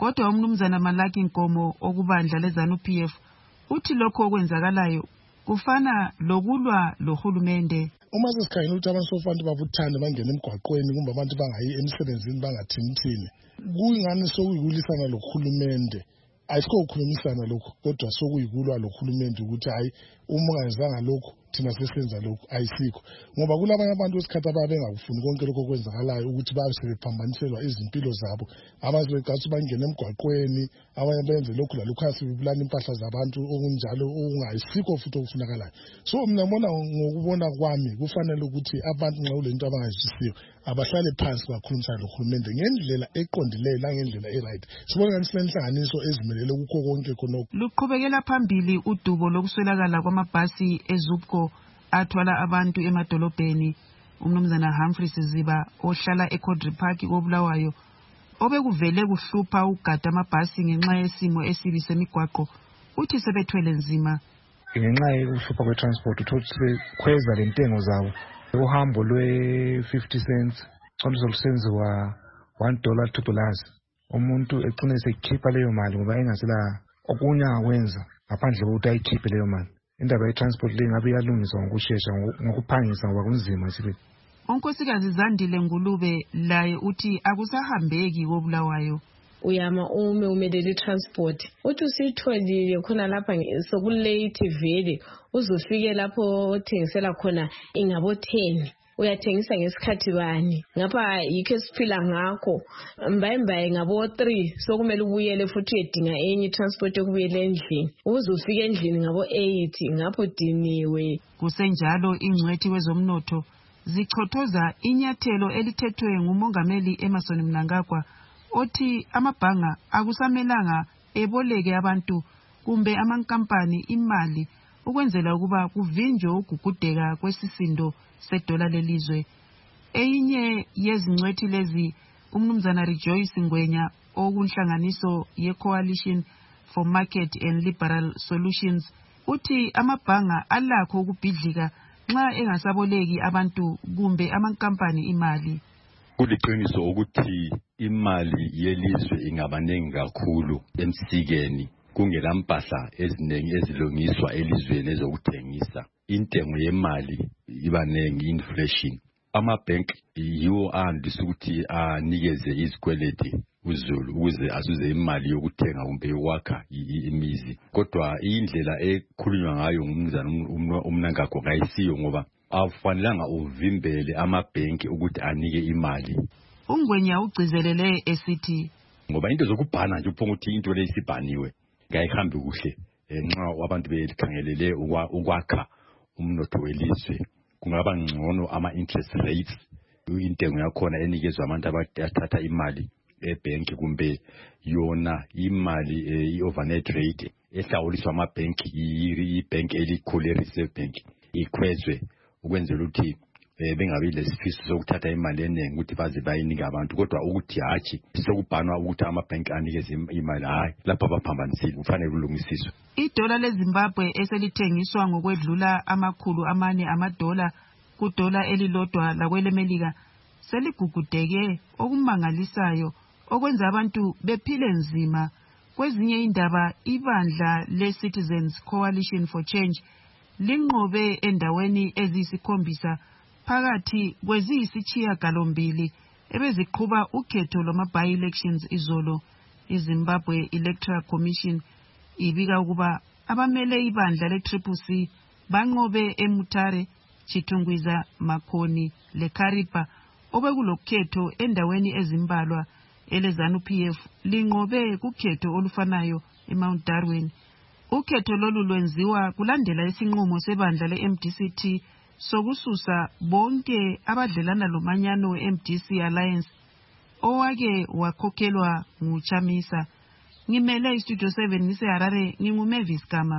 Kodwa umnumzana Malaki Nkomo okubandla leZANU P F uthi lokho okwenzakalayo kufana lokulwa lohulumende. Uma sesikhangela ukuthi abantu sofanele babuthane bangene emgwaqweni kumbe abantu bangayi emsebenzini bangathimthini, kuyingani sokuyikulwisana lohulumende. Ayikho ukukhulumisana lokho, kodwa sokuyikulwa lohulumende ukuthi hayi uma ungayenzanga lokho thina sesenza lokho, ayisikho. Ngoba kulabanye abantu esikhathi ababengakufuni konke lokho kwenzakalayo ukuthi babe sebephambaniselwa izimpilo zabo, abanye becathi bangene emgwaqweni, abanye benze lokhu lalokho asibulala impahla zabantu okunjalo okungayisikho futhi okufunakalayo. So mina ngibona ngokubona kwami kufanele ukuthi abantu nxa kulento abangayizwisisiyo abahlale phansi bakhulumisana lohulumende ngendlela eqondileyo langendlela e-right. Sibona ngani silenhlanganiso ezimelele kukho konke khonokho. Luqhubekela phambili udubo lokuswelakala kwamabhasi eZUPCO athwala abantu emadolobheni. Umnumzana Humphrey Siziba ohlala eCodri Park koBulawayo obekuvele kuhlupha ugada amabhasi ngenxa yesimo esibi semigwaqo uthi sebethwele nzima. Ngenxa yokuhlupha kwetransport uthola sebekhweza lentengo zabo. Uhambo lwe fifty cents oluzo lusenziwa one dollar two dollars. Umuntu ecine sekhipha leyo mali ngoba engasela okunye akwenza ngaphandle kokuthi ayikhiphe leyo mali. Indaba ye-transport le ngabe iyalungiswa ngokushesha ngokuphangisa ngoba kunzima sibili. Unkosikazi Zandile Ngulube laye uthi akusahambeki koBulawayo. Uyama ume umelele transport uthi usitholile khona lapha sokulate vele uzofike lapho othengisela khona ingabo ten uyathengisa ngesikhathi bani ngapha yikho siphila ngakho mbayimbaye ngabo three sokumele ubuyele futhi uyedinga enye transport yokubuyela endlini uzofika endlini ngabo eight ngapho diniwe. Kusenjalo ingcwethi wezomnotho zichothoza inyathelo elithethwe ngumongameli Emmerson Mnangagwa othi amabhanga akusamelanga eboleke abantu kumbe amankampani imali ukwenzela ukuba kuvinjwe ukugugudeka kwesisindo sedola lelizwe. Eyinye yezingcwethi lezi umnumzana Rejoice Ngwenya okunhlanganiso ye-Coalition for Market and Liberal Solutions uthi amabhanga alakho ukubhidlika nxa engasaboleki abantu kumbe amankampani imali. Kuliqiniso ukuthi imali yelizwe ingabanengi kakhulu emsikeni kungela mpahla eziningi ezilungiswa elizweni ezokuthengisa. Intengo yemali ibanengi, inflation. Ama-bank yiwo andisa ukuthi anikeze izikweleti uzulu ukuze asuze imali yokuthenga kumbe yokwakha imizi. Kodwa indlela ekhulunywa ngayo ngumnumzana uMnangagwa kayisiyo ngoba afanelanga uvimbele amabhenki ukuthi anike imali. Ungwenya ugcizelele esithi ngoba into zokubhana nje uphonga ukuthi into leyisibhaniwe ngayihambi kuhle nxa abantu belikhangelele ukwakha umnotho welizwe kungaba ngcono ama interest rates intengo yakhona enikezwe abantu abathatha imali ebhenki kumbe yona imali i-overnight rate ehlawuliswa amabhenki ibhenki elikhulu i-reserve bank ikhwezwe ukwenzela ukuthi bengabi lesifiso sokuthatha imali eningi ukuthi baze bayinika abantu kodwa ukuthi hathi sokubhanwa ukuthi amabhenki anikeze imali hayi lapha baphambanisile kufanele kulungisiswe. Idola leZimbabwe eselithengiswa ngokwedlula amakhulu amane amadola kudola elilodwa lakwelemelika seligugudeke okumangalisayo okwenza abantu bephile nzima. Kwezinye indaba ibandla le-Citizens Coalition for Change linqobe endaweni eziyisikhombisa phakathi kweziyisitshiya galombili ebeziqhuba ukhetho lwama-by-elections izolo. iZimbabwe Electoral Commission ibika ukuba abamele ibandla le-Triple C banqobe eMutare, Chitungwiza, Makhoni leKaripa obekulokhetho endaweni ezimbalwa. EleZANU P F linqobe kukhetho olufanayo eMount Darwin. Ukhetho lolu lwenziwa kulandela isinqumo sebandla le-M D C T sokususa bonke abadlelana lomanyano we-M D C Alliance owake wakhokhelwa nguChamisa. Ngimele iStudio seven ngiseHarare, nginguMavis Gama.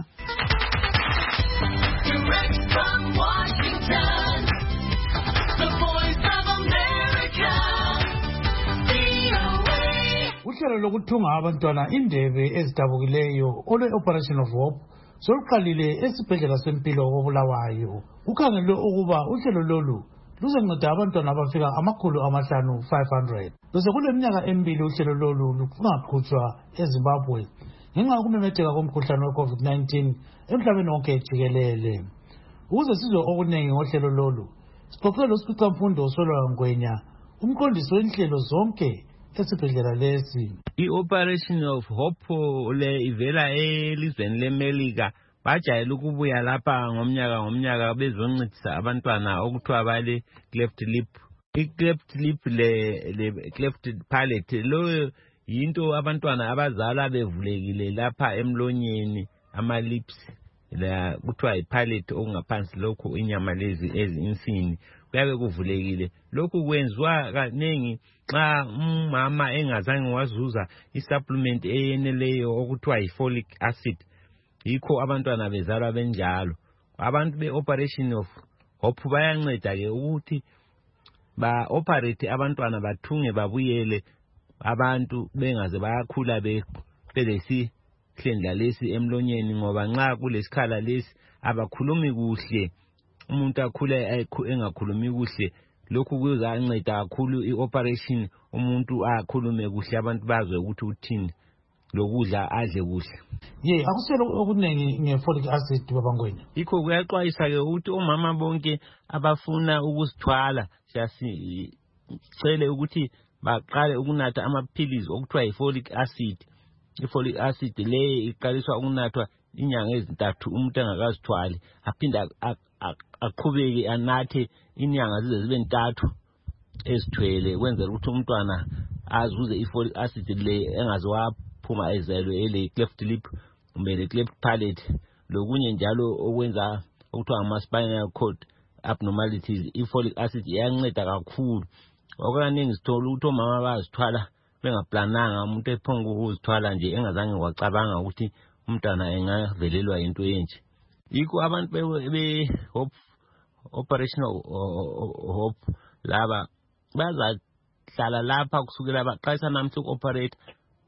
Direct from Washington, the voice of America, V O A. Uhlelo lokuthunga abantwana indebe ezidabukileyo olwe-Operation of Hope soluqalile esibhedlela sempilo koBulawayo. Kukhangelwe ukuba uhlelo lolu luzonceda abantwana abafika amakhulu amahlanu five hundred. bese kule minyaka emibili uhlelo lolu lungaqhutshwa eZimbabwe ngenxa yokumemetheka komkhuhlane we-covid nineteen emhlabeni wonke jikelele. Ukuze sizwe okuningi ngohlelo lolu, sixoxe losikhicamfundo uSolwa Ngwenya, umqondisi wenhlelo zonke esibhedlela lesi. I-Operation of Hope le ivela elizweni leMelika bajayele ukubuya lapha ngomnyaka ngomnyaka bezoncedisa abantwana okuthiwa bale cleft lip. I-cleft lip le, le cleft palate lo yinto abantwana abazala bevulekile lapha emlonyeni ama-lips la kuthiwa ipalate okungaphansi lokhu inyama lezi ezinsini kuyabe kuvulekile. Lokhu kwenziwa kaningi xa umama engazange wazuza i-supplement eyeneleyo okuthiwa yi-folic acid. Yikho abantwana bezalwa benjalo. Abantu be-Operation of Hope bayanceda ke ukuthi ba-operate abantwana bathunge babuyele abantu bengaze bayakhula belesi hlendla lesi emlonyeni, ngoba nxa kulesikhala lesi abakhulumi kuhle, umuntu akhule engakhulumi kuhle. Lokhu kuzanceda kakhulu i-operation, umuntu akhulume kuhle, abantu bazwe ukuthi uthini, lokudla adle kuhle. Ye akuselo okuningi nge-folic acid babangwenya. Yikho kuyaxwayisa ke ukuthi omama bonke abafuna ukusithwala siyasicela ukuthi baqale ukunatha amaphilisi okuthiwa yi-folic acid. I-folic acid le iqaliswa ukunathwa inyanga ezintathu umuntu engakazithwali, aphinda aqhubeke anathe inyanga zize zibe ntathu ezithwele, kwenzela ukuthi umntwana azuze i-folic acid le engaze waphuma ezelwe ele cleft lip kumbe le cleft palate. Lokunye njalo okwenza okuthiwa ama-spinal cord abnormalities, i-folic acid iyanceda kakhulu. Okukaningi sithola ukuthi omama bazithwala bengaplananga, umuntu ephonga ukuzithwala nje engazange wacabanga ukuthi umntwana engavelelwa into enje. Yikho abantu be-Hope Operation Hope laba bazahlala lapha kusukela baqalisa namhla uku-operate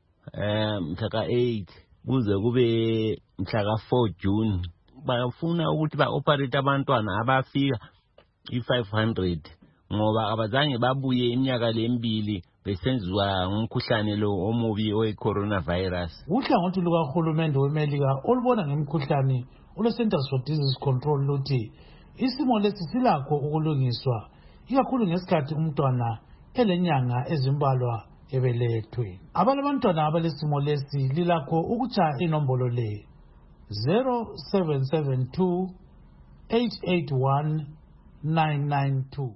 um mhla ka-eight kuze kube mhla ka-four June. Bafuna ukuthi ba-operate abantwana abafika i-five hundred ngoba abazange babuye iminyaka lemibili besenziwa ngumkhuhlane lo omubi owe-coronavirus. Uhlangothi lukahulumende weMelika olubona ngemikhuhlane olo-Centers for Disease Control luthi isimo lesi silakho ukulungiswa ikakhulu ngesikhathi umntwana elenyanga ezimbalwa ebelethwe. Abalabantwana abalesimo lesi lilakho ukutshaya inombolo le zero seven seven two eight eight one nine nine two.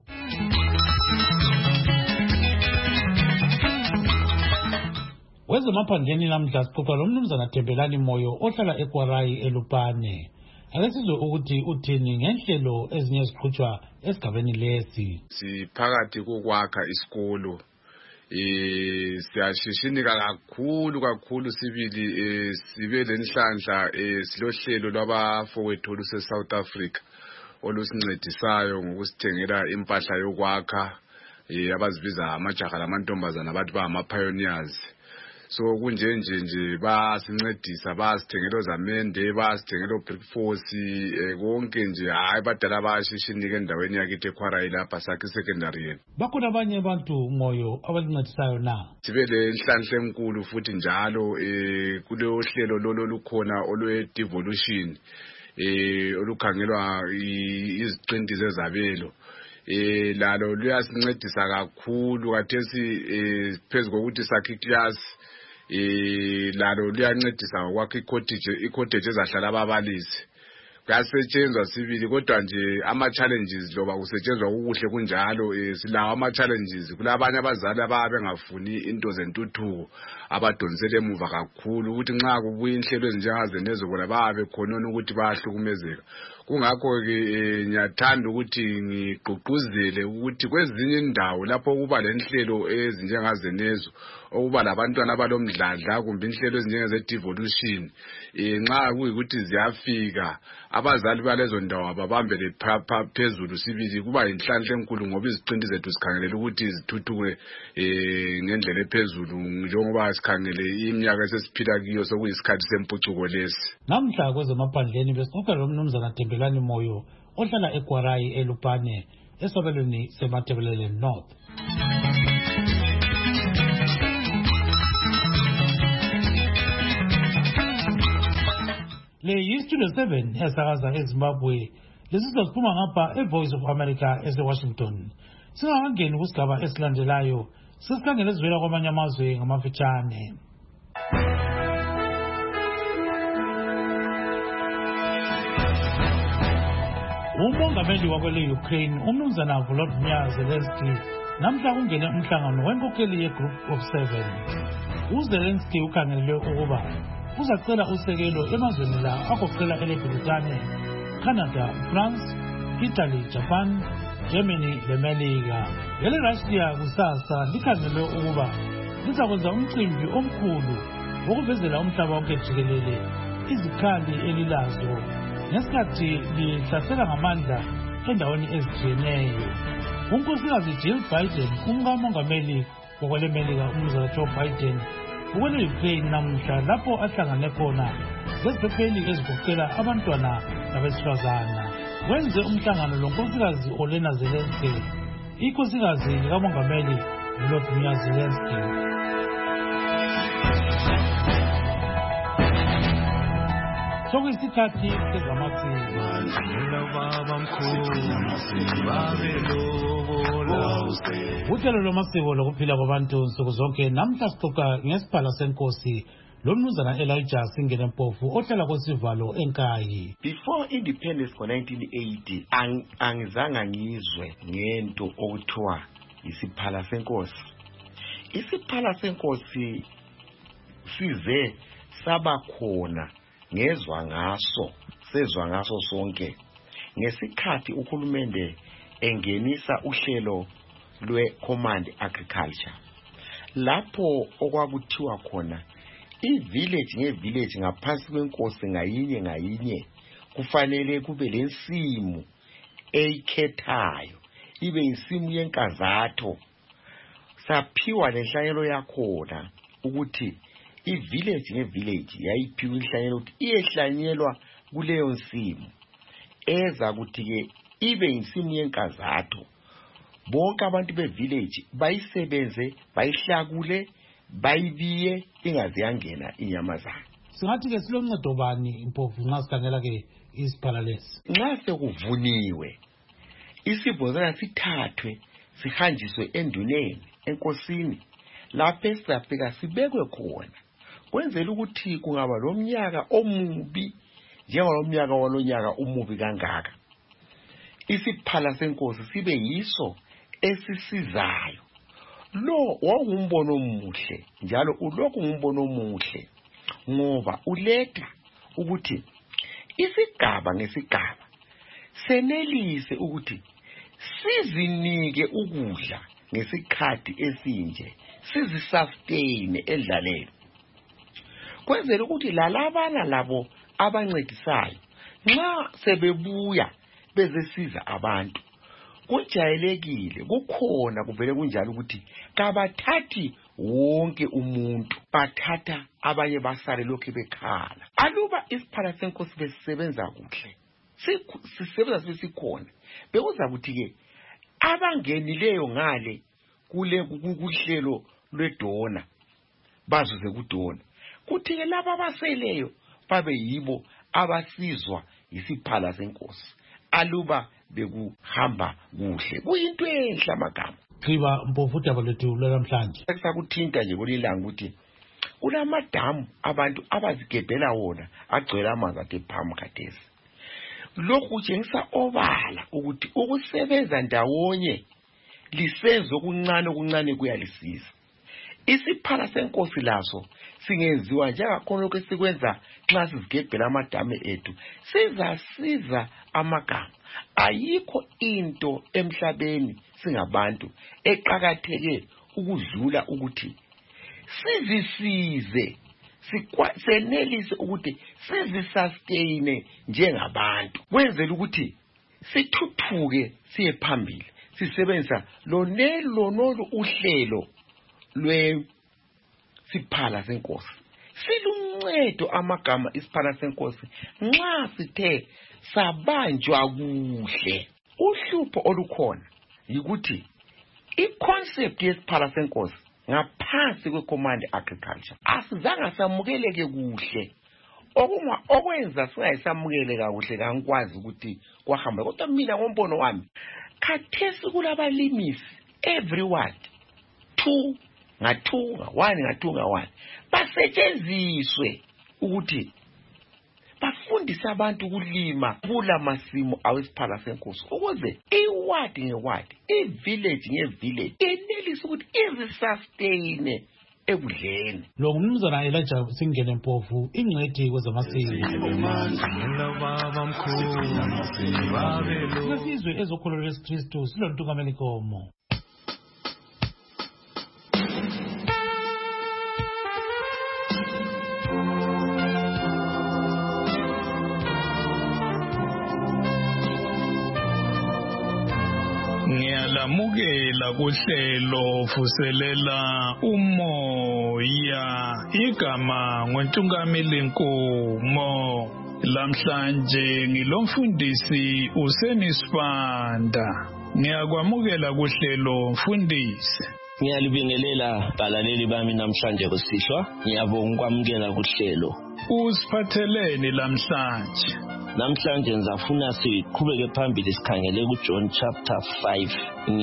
Wezemaphandleni namhla sixoxa lomnumzana Thembelani Moyo ohlala eKwarai eLupane. Ake sizwe ukuthi uthini ngenhlelo ezinye ziqhutshwa esigabeni lesi. Siphakathi kokwakha isikolo. Eh siyashishinika kakhulu kakhulu sibili eh sibe lenhlanhla eh silohlelo lwabafowethu luse South Africa olusincedisayo ngokusithengela impahla yokwakha eh abazibiza amajaha lamantombazana bathi ba ama pioneers. So kunje nje nje basincedisa basithengela ozamende basithengela brickforce konke nje hayi badala bayashishinike endaweni yakithi eKwarai lapha sakhe secondary yena. Bakhona abanye abantu Moyo abalincedisayo na. Sibe lenhlanhla enkulu futhi njalo eh kuleyo hlelo lolo lukhona olwe devolution eh olukhangelwa iziqindi zezabelo. Eh lalo luyasincedisa kakhulu kathesi eh phezulu kokuthi sakhe class eh lalo liyancedisa ngokwakhe icottage icottage ezahlala ababalisi. Kuyasetshenzwa sibili kodwa nje ama challenges loba kusetshenzwa ukuhle kunjalo eh silawo ama challenges kulabanye abazali ababe ngafuni into zentuthuko abadonsele emuva kakhulu ukuthi nxa kubuya inhlelo ezinjengaze nezo bona babe khonona ukuthi bayahlukumezeka. Kungakho ke ngiyathanda ukuthi ngigqugquzele ukuthi kwezinye indawo lapho kuba lenhlelo ezinjengaze nezo okuba labantwana abalomdladla kumbe inhlelo ezinjengeze devolution eh nxa kuyikuthi ziyafika abazali balezo ndawo ababambele phezulu sibili kuba inhlanhla enkulu ngoba iziqindi zethu sikhangelela ukuthi zithuthuke eh ngendlela ephezulu njengoba sikhangele iminyaka esesiphila kiyo sokuyisikhathi sempucuko lesi. Namhla kwezemaphandleni besixoxa lomnumzana Thembelani Moyo ohlala eKwarai eLupane esabelweni seMathebelele North. Le yi-Studio seven esakaza eZimbabwe. Lesizo siphuma ngapha eVoice of America eseWashington. Singakangeni kusigaba esilandelayo. Sesikhangele ezivela kwamanye amazwe ngamafitshane. Umongameli wakwele Ukraine umnumzana Volodymyr Zelensky namhla kungene umhlangano wenkokheli ye-Group of Seven. uZelensky ukhangelelwe ukuba uzacela usekelo emazweni la agoqela eleBritane, Canada, France, Italy, Japan, Germany leMelika. EleRussia kusasa likhangelelwe ukuba lizakwenza umcimbi omkhulu wokuvezela umhlaba wonke jikelele izikhali elilazo ngesikhathi lihlasela ngamandla endaweni ezitshiyeneyo. Unkosikazi Jill Biden, umkamongameli wakweleMelika umnumzana Joe Biden, ukwele Ukraine namuhla lapho ahlangane khona leziphepheli ezigoqela abantwana nabesifazana. Wenze umhlangano lonkosikazi Olena Zelensky, inkosikazi likamongameli Volodymyr Zelensky. Sokuyisikhathi sezamatsiko. Uhlelo lwamasiko lokuphila kwabantu nsuku zonke namhla sixoxa ngesiphala senkosi lomnumzana Elijah Singene Mpofu ohlala kwesivalo eNkayi. Before independence ngo nineteen eighty ang angizange ngizwe ngento okuthiwa isiphala senkosi. Isiphala senkosi size saba khona ngezwa ngaso sezwa ngaso sonke ngesikhathi uhulumende engenisa uhlelo lwe-Command Agriculture, lapho okwakuthiwa khona i-village nge-village ngaphansi kwenkosi ngayinye ngayinye kufanele kube lensimu eyikhethayo, ibe insimu yenkazatho. Saphiwa lenhlanyelo yakhona ukuthi i-village nge-village yayiphiwa inhlanyelo ukuthi iyehlanyelwa kuleyo nsimu eza ukuthi-ke ibe insimu yenkazatho. Bonke abantu be-village bayisebenze, bayihlakule, bayibiye, ingaze yangena inyamazana. Singathi-ke siloncedo bani Mpofu nxa sikhangela-ke isiphala lesi? Nxa sekuvuniwe isibhozana sithathwe sihanjiswe enduneni enkosini, lapho esizafika sibekwe khona kwenzela ukuthi kungaba lomnyaka omubi njengalomnyaka walonyaka umubi kangaka, isiphala senkosi sibe yiso esisizayo. Lo wawumbono omuhle njalo ulokhu ngumbono omuhle ngoba uletha ukuthi isigaba ngesigaba senelise ukuthi sizinike ukudla ngesikhathi esinje, sizisustain endlaleni, kwenzela ukuthi lalabana labo abancedisayo nxa sebebuya bezesiza abantu kujayelekile, kukhona kuvele kunjalo ukuthi kabathathi wonke umuntu, bathatha abanye basale lokhu bekhala. Aluba isiphala senkosi besisebenza kuhle, sisebenza sisikhona, bekuza ukuthi-ke abangenileyo ngale kule kuhlelo lwedona bazuze kudona, kuthi-ke laba abaseleyo babe yibo abasizwa isiphala senkosi. Aluba bekuhamba kuhle, kuyinto enhle amagama. Khiba Mpofu udaba lethu lwanamhlanje sakuthinta nje kolilanga ukuthi kulamadamu abantu abazigebhela wona agcwele amanzi athe phamu khathesi. Lokhu kutshengisa obala ukuthi ukusebenza ndawonye lisenzo okuncane okuncane kuyalisiza. Isiphala senkosi laso singenziwa njengakhona lokho esikwenza nxa sizigebhela amadamu ethu, sizasiza amagama. Ayikho into emhlabeni singabantu eqakatheke ukudlula ukuthi sizisize, senelise ukuthi sizisustain njengabantu, kwenzela ukuthi sithuthuke siye phambili sisebenzisa lonelo nolu uhlelo lwesiphala senkosi. Siluncedo amagama isiphala senkosi nxa sithe sabanjwa kuhle. Uhlupho olukhona yikuthi i-concept yesiphala senkosi ngaphansi kwe-Command Agriculture asizange samukeleke kuhle okuma okwenza singayisamukele kakuhle kankwazi ukuthi kwahamba kodwa mina ngombono wami khathesi kulabalimisi every word two nga-two nga-one nga-two nga-one basetshenziswe ukuthi bafundise abantu ukulima kula masimu awesiphala senkosi ukuze iwadi ngewadi ivillage ngevillage enelise ukuthi izisustain ekudleni. Lo ngumnumzana Elijah Singene Mpofu ingcwethi kwezamasiko. Sesizwe ezokholwa leSikristu silontukamela inkomo. Ngiyalamukela kuhlelo vuselela umoya igama ngontungameli inkomo lamhlanje ngilomfundisi uSenisibanda. Ngiyakwamukela kuhlelo mfundisi. Ngiyalibingelela balaleli bami namhlanje kusihlwa. Ngiyabonga ukwamukela kuhlelo. Usiphatheleni lamhlanje? Namhlanje ngizafuna siqhubeke phambili sikhangele kuJohn chapter five.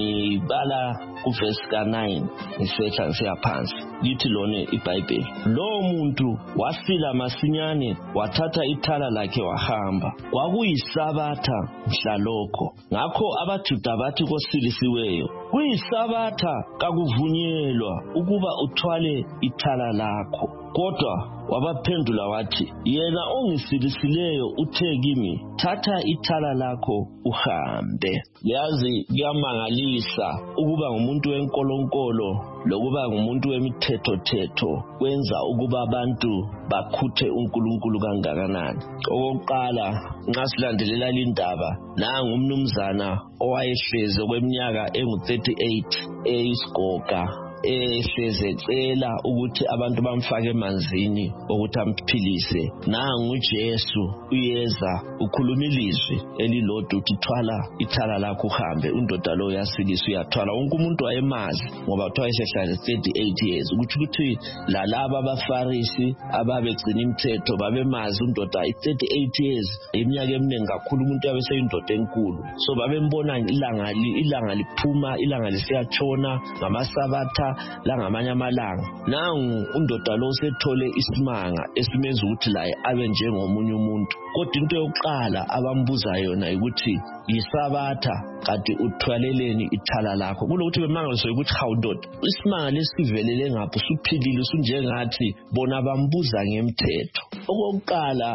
Ngibala kuverse ka nine ngisehla ngisiya phansi. Lithi lona iBhayibheli, lo muntu wasila masinyane wathatha ithala lakhe wahamba. Kwakuyisabatha mhlalokho. Ngakho abaJuda bathi kosilisiweyo, kuyisabatha kakuvunyelwa ukuba uthwale ithala lakho. Kodwa wabaphendula wathi, yena ongisilisileyo uthe kimi, thatha ithala lakho uhambe. Yazi kuyamangalisa ukuba ngumuntu wenkolonkolo lokuba ngumuntu wemithetho-thetho kwenza ukuba abantu bakhuthe uNkulunkulu kangakanani. Okokuqala, nxa silandelela lindaba, nangu umnumzana owayehleze kweminyaka engu thirty-eight eyisigoga ehleze ecela ukuthi abantu bamfake emanzini ukuthi amphilise. Nangu uJesu uyeza ukhuluma ilizwi elilodwa uthi thwala ithala lakho uhambe. Undoda lo yasilisa uyathwala. Wonke umuntu wayemazi ngoba kuthiwa wayesehlale thirty-eight years. Ukuthi ukuthi lalaba abaFarisi ababegcina imithetho babemazi undoda i-thirty-eight years iminyaka eminingi kakhulu umuntu yabe seyindoda enkulu. So babembona ilanga ilanga liphuma ilanga lisiyatshona ngamasabatha la ngamanye amalanga. Nangu undoda lo sethole isimanga esimenza ukuthi laye abe njengomunye umuntu. Kodwa into yokuqala abambuza yona ukuthi yisabatha kanti uthwaleleni ithala lakho. Kulokuthi bemangaliswe ukuthi hawu ndoda, isimanga lesivelele ngapho usuphilile usunjengathi. Bona bambuza ngemthetho. Okokuqala,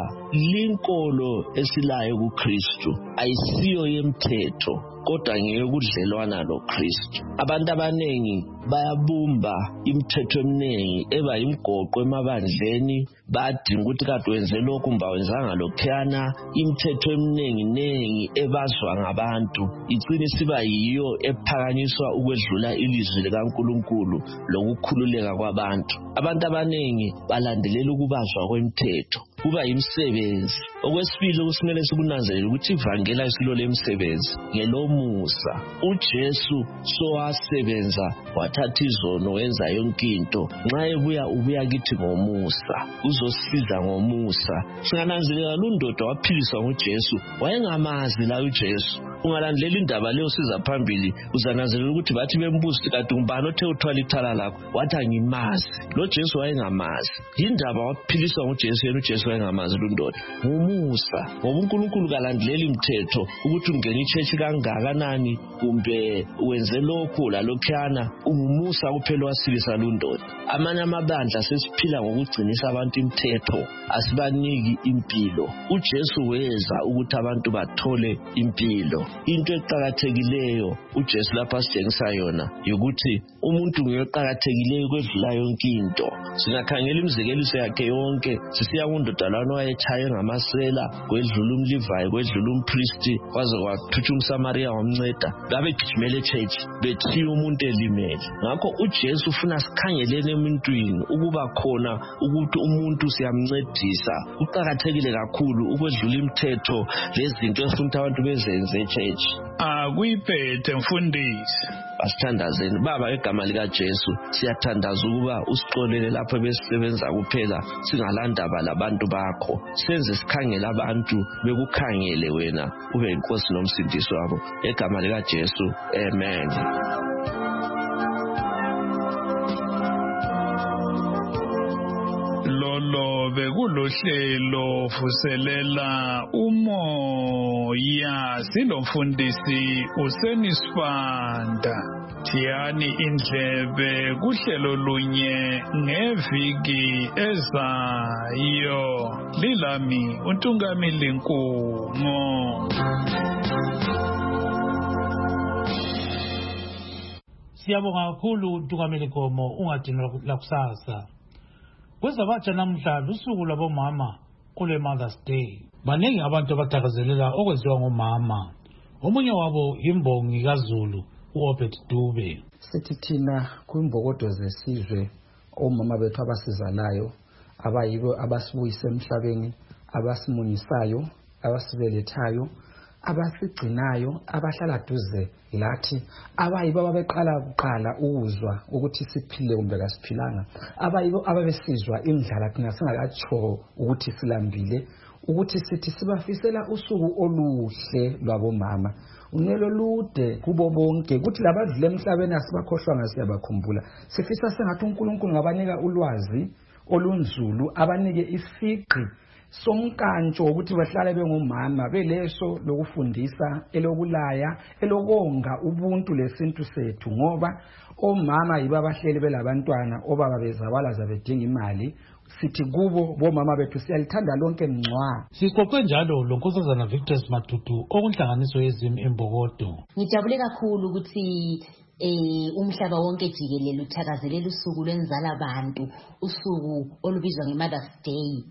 linkolo esilayo kuKristu ayisiyo yemthetho kodwa ngeyokudlelwana loKristu. Abantu abanengi bayabumba imithetho eminingi eba imgoqo emabandleni, badinga ukuthi kade wenze lokhu mba wenzanga lokhuyana. Imithetho eminingi nengi ebazwa ngabantu igcina siba yiyo ephakanyiswa ukwedlula ilizwi likaNkulunkulu lokukhululeka kwabantu. Abantu abanengi balandelela ukubazwa kwemithetho kuba yimsebenzi. Okwesibili kusimele sikunanzelele ukuthi ivangeli isilo lemsebenzi ngelomusa. UJesu sowasebenza wathatha izono wenza yonke into. Nxa ebuya ubuya kithi ngomusa, uzosiza ngomusa. Singananzelela lundoda waphiliswa nguJesu wayengamazi la uJesu. Ungalandelela indaba leyo siza phambili uzananzelela ukuthi bathi bembuza kanti ngubani othe uthwala ithala lakho, wathi angimazi. Lo Jesu wayengamazi. Indaba waphiliswa nguJesu yena uJesu wayengamazi lundoda. Ngumusa. Ngoba uNkulunkulu kalandelela imithetho ukuthi ungene ichechi kangakanani kumbe wenze lokhu lalokhuyana. Ungumusa kuphela wasilisa lundoda. Amanye amabandla sesiphila ngokugcinisa abantu imithetho asibaniki impilo. UJesu weza ukuthi abantu bathole impilo. Into eqhakathekileyo uJesu lapha sitshengisa yona ukuthi umuntu ngeyoqhakathekileyo kwedlula yonke into. Singakhangela imizekeliso yakhe yonke sisiya kundoda lana wayechaye ngamasela kwedlula umLevi kwedlula umpristi kwaze kwathutsha umSamaria wamnceda. Babegijimele eChurch bethiya umuntu elimele. Ngakho uJesu ufuna sikhangelene emuntwini ukuba khona ukuthi umuntu siyamncedisa. Kuqhakathekile kakhulu ukwedlula imithetho lezinto esifuna abantu bezenze eChurch. Church. Akuyiphethe mfundisi. Asithandazeni baba egama lika Jesu siyathandaza ukuba usixolele lapho besisebenza kuphela singalandaba labantu bakho senze sikhangela abantu bekukhangele wena ube inkosi nomsindisi wabo egama lika Jesu amen. Lolo bekulohlelo vuselela umoya silomfundisi usenisifanda thiyani indlebe kuhlelo lunye ngeviki ezayo lilami uNtungamili Nkungo. Siyabonga kakhulu uNtungamili Nkomo ungadinwa la kusasa. Kwezabatsha namhla lusuku lwabomama kule Mother's Day. Baningi abantu abathakazelela okwenziwa ngomama. Omunye wabo imbongi kaZulu uObed Dube. Sithi thina kwimbokodo zesizwe omama bethu abasizalayo abayibo abasibuyisa emhlabeni abasimunyisayo abasibelethayo abasigcinayo abahlala duze lathi abayibo ababeqala kuqala ukuzwa ukuthi siphile kumbe kasiphilanga abayibo ababesizwa indlala thina singakatsho ukuthi silambile ukuthi sithi sibafisela usuku oluhle lwabomama unelo lude kubo bonke ukuthi labadlule emhlabeni asibakhohlwanga siyabakhumbula sifisa sengathi uNkulunkulu ngabanika ulwazi olunzulu abanike isiqi somkantsho ukuthi bahlale bengomama beleso lokufundisa elokulaya elokonga ubuntu lesintu sethu ngoba omama yibo abahleli belabantwana obaba bezawala zabedinga imali sithi kubo bomama bethu siyalithanda lonke mncwa. Sixoxe njalo lo Nkosazana Victor Matutu okunhlanganiso yezimi embokodo. Ngijabule kakhulu ukuthi eh umhlaba wonke jikelele uthakazelela usuku lwenzala abantu usuku olubizwa ngeMother's Day.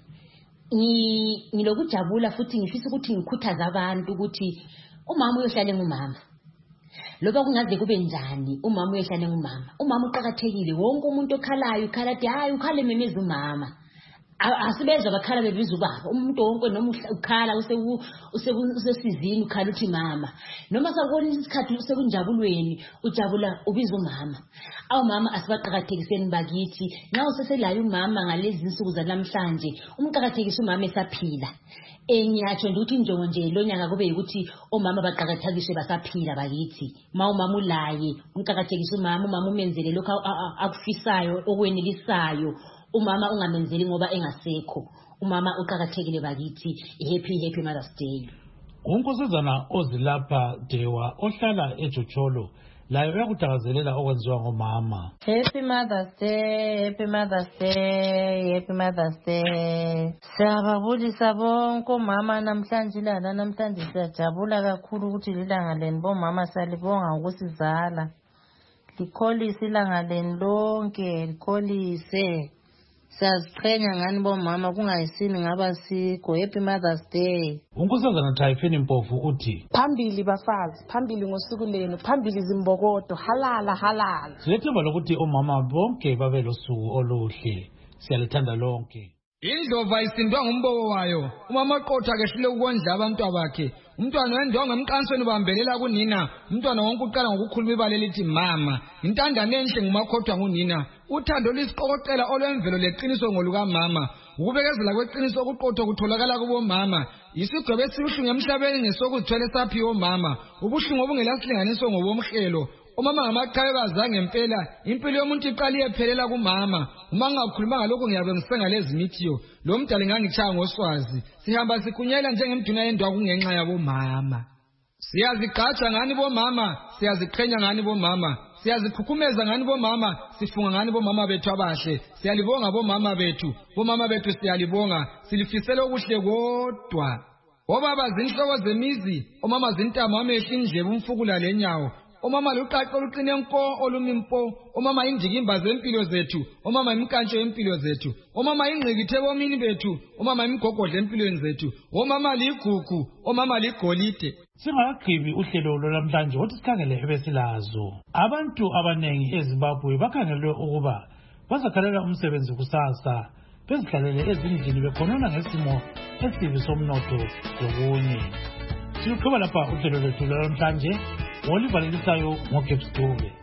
Ngilokujabula futhi ngifisa ukuthi ngikhuthaza abantu ukuthi umama uyohlala ngumama. Loba kungaze kube njani umama uyohlala ngumama. Umama uqhakathekile wonke umuntu okhalayo ukhala athi hayi ukhale memeza umama. Asibezwa bakhala bebiza ubaba. Umuntu wonke noma ukhala usesizini ukhala uthi mama. Noma sakubona isikhathi usekunjabulweni ujabula ubiza umama. Awu mama asibaqhakathekiseni bakithi. Nxa useselayo umama ngalezi insuku zanamhlanje umqhakathekisa umama esaphila. Engiyatsho nje ukuthi injongo nje lonyaka kube ukuthi omama baqhakathekiswe basaphila bakithi. Ma umama ulaye umqhakathekisa umama umama umenzele lokho akufisayo okwenelisayo. Umama ungamenzeli ngoba engasekho. Umama uqhakathekile bakithi. Happy happy Mother's Day. Unkosazana ozilapha Dewa ohlala eJocholo layo uyakuthakazelela okwenziwa ngomama. Happy Mother's Day, Happy Mother's Day, Happy Mother's Day. Siyababulisa bonke omama namhlanje lana namhlanje siyajabula kakhulu ukuthi lilanga leni bomama salibonga ukusizala. Likholise ilanga leni lonke, likholise. Siyaziqhenya ngani bomama kungayisini ngaba sikho. Happy Mother's Day. Unkosazana Typhine Mpofu uthi phambili bafazi phambili ngosuku lenu phambili zimbokodo halala halala. Siyethemba lokuthi omama bonke babe losuku oluhle. Siyalithanda lonke. Indlova isindwa ngumbobo wayo. Umama oqotha kehlule ukondla abantu abakhe. Umntwana wendonga emqansweni bambelela kunina. Umntwana wonke uqala ngokukhuluma ibale lithi mama. Intandane enhle ngumakhothwa ngunina. Uthando lisiqoqela olwemvelo leqiniso ngoluka mama. Ukubekezela kweqiniso okuqotho kutholakala kubo mama. Isigwebo esibuhlungu emhlabeni ngesokuzithwele saphiwo mama. Ubuhlungu obungelasilinganiso ngobomhlelo. Umama ngamakhaya bazange impela impilo yomuntu iqala iyephelela kumama. Uma ngakhuluma ngalokho ngiyabe ngisenga lezi mithiyo. Lo mdali ngangitshaya ngoswazi. Sihamba sikunyela njengemduna yendwa kungenxa yabo mama. Siyazigatsha ngani bomama, siyaziqhenya ngani bomama. Siyazikhukhumeza ngani bomama, sifunga ngani bomama bethu abahle. Siyalibonga bomama bethu, bomama bethu siyalibonga, silifisela okuhle kodwa. Obaba zinhloko zemizi, omama zintama amehlo indlebe umfukula lenyawo. Omama luqaqo luqine nko olumimpo, omama indikimba zempilo zethu, omama imkantsho yempilo zethu, omama ingqikithe bomini bethu, omama imigogodla empilweni zethu, omama ligugu, omama ligolide. Singakagqibi uhlelo lwamhlanje ukuthi sikhangele ebesilazo. Abantu abanengi eZimbabwe bakhangelwe ukuba bazakhalela umsebenzi kusasa, bezihlalele ezindlini bekhonona ngesimo esibi somnotho lokunye. siluqhuba lapha uhlelo lwethu lwanamhlanje ngolivalisayo ngoGeps Dube.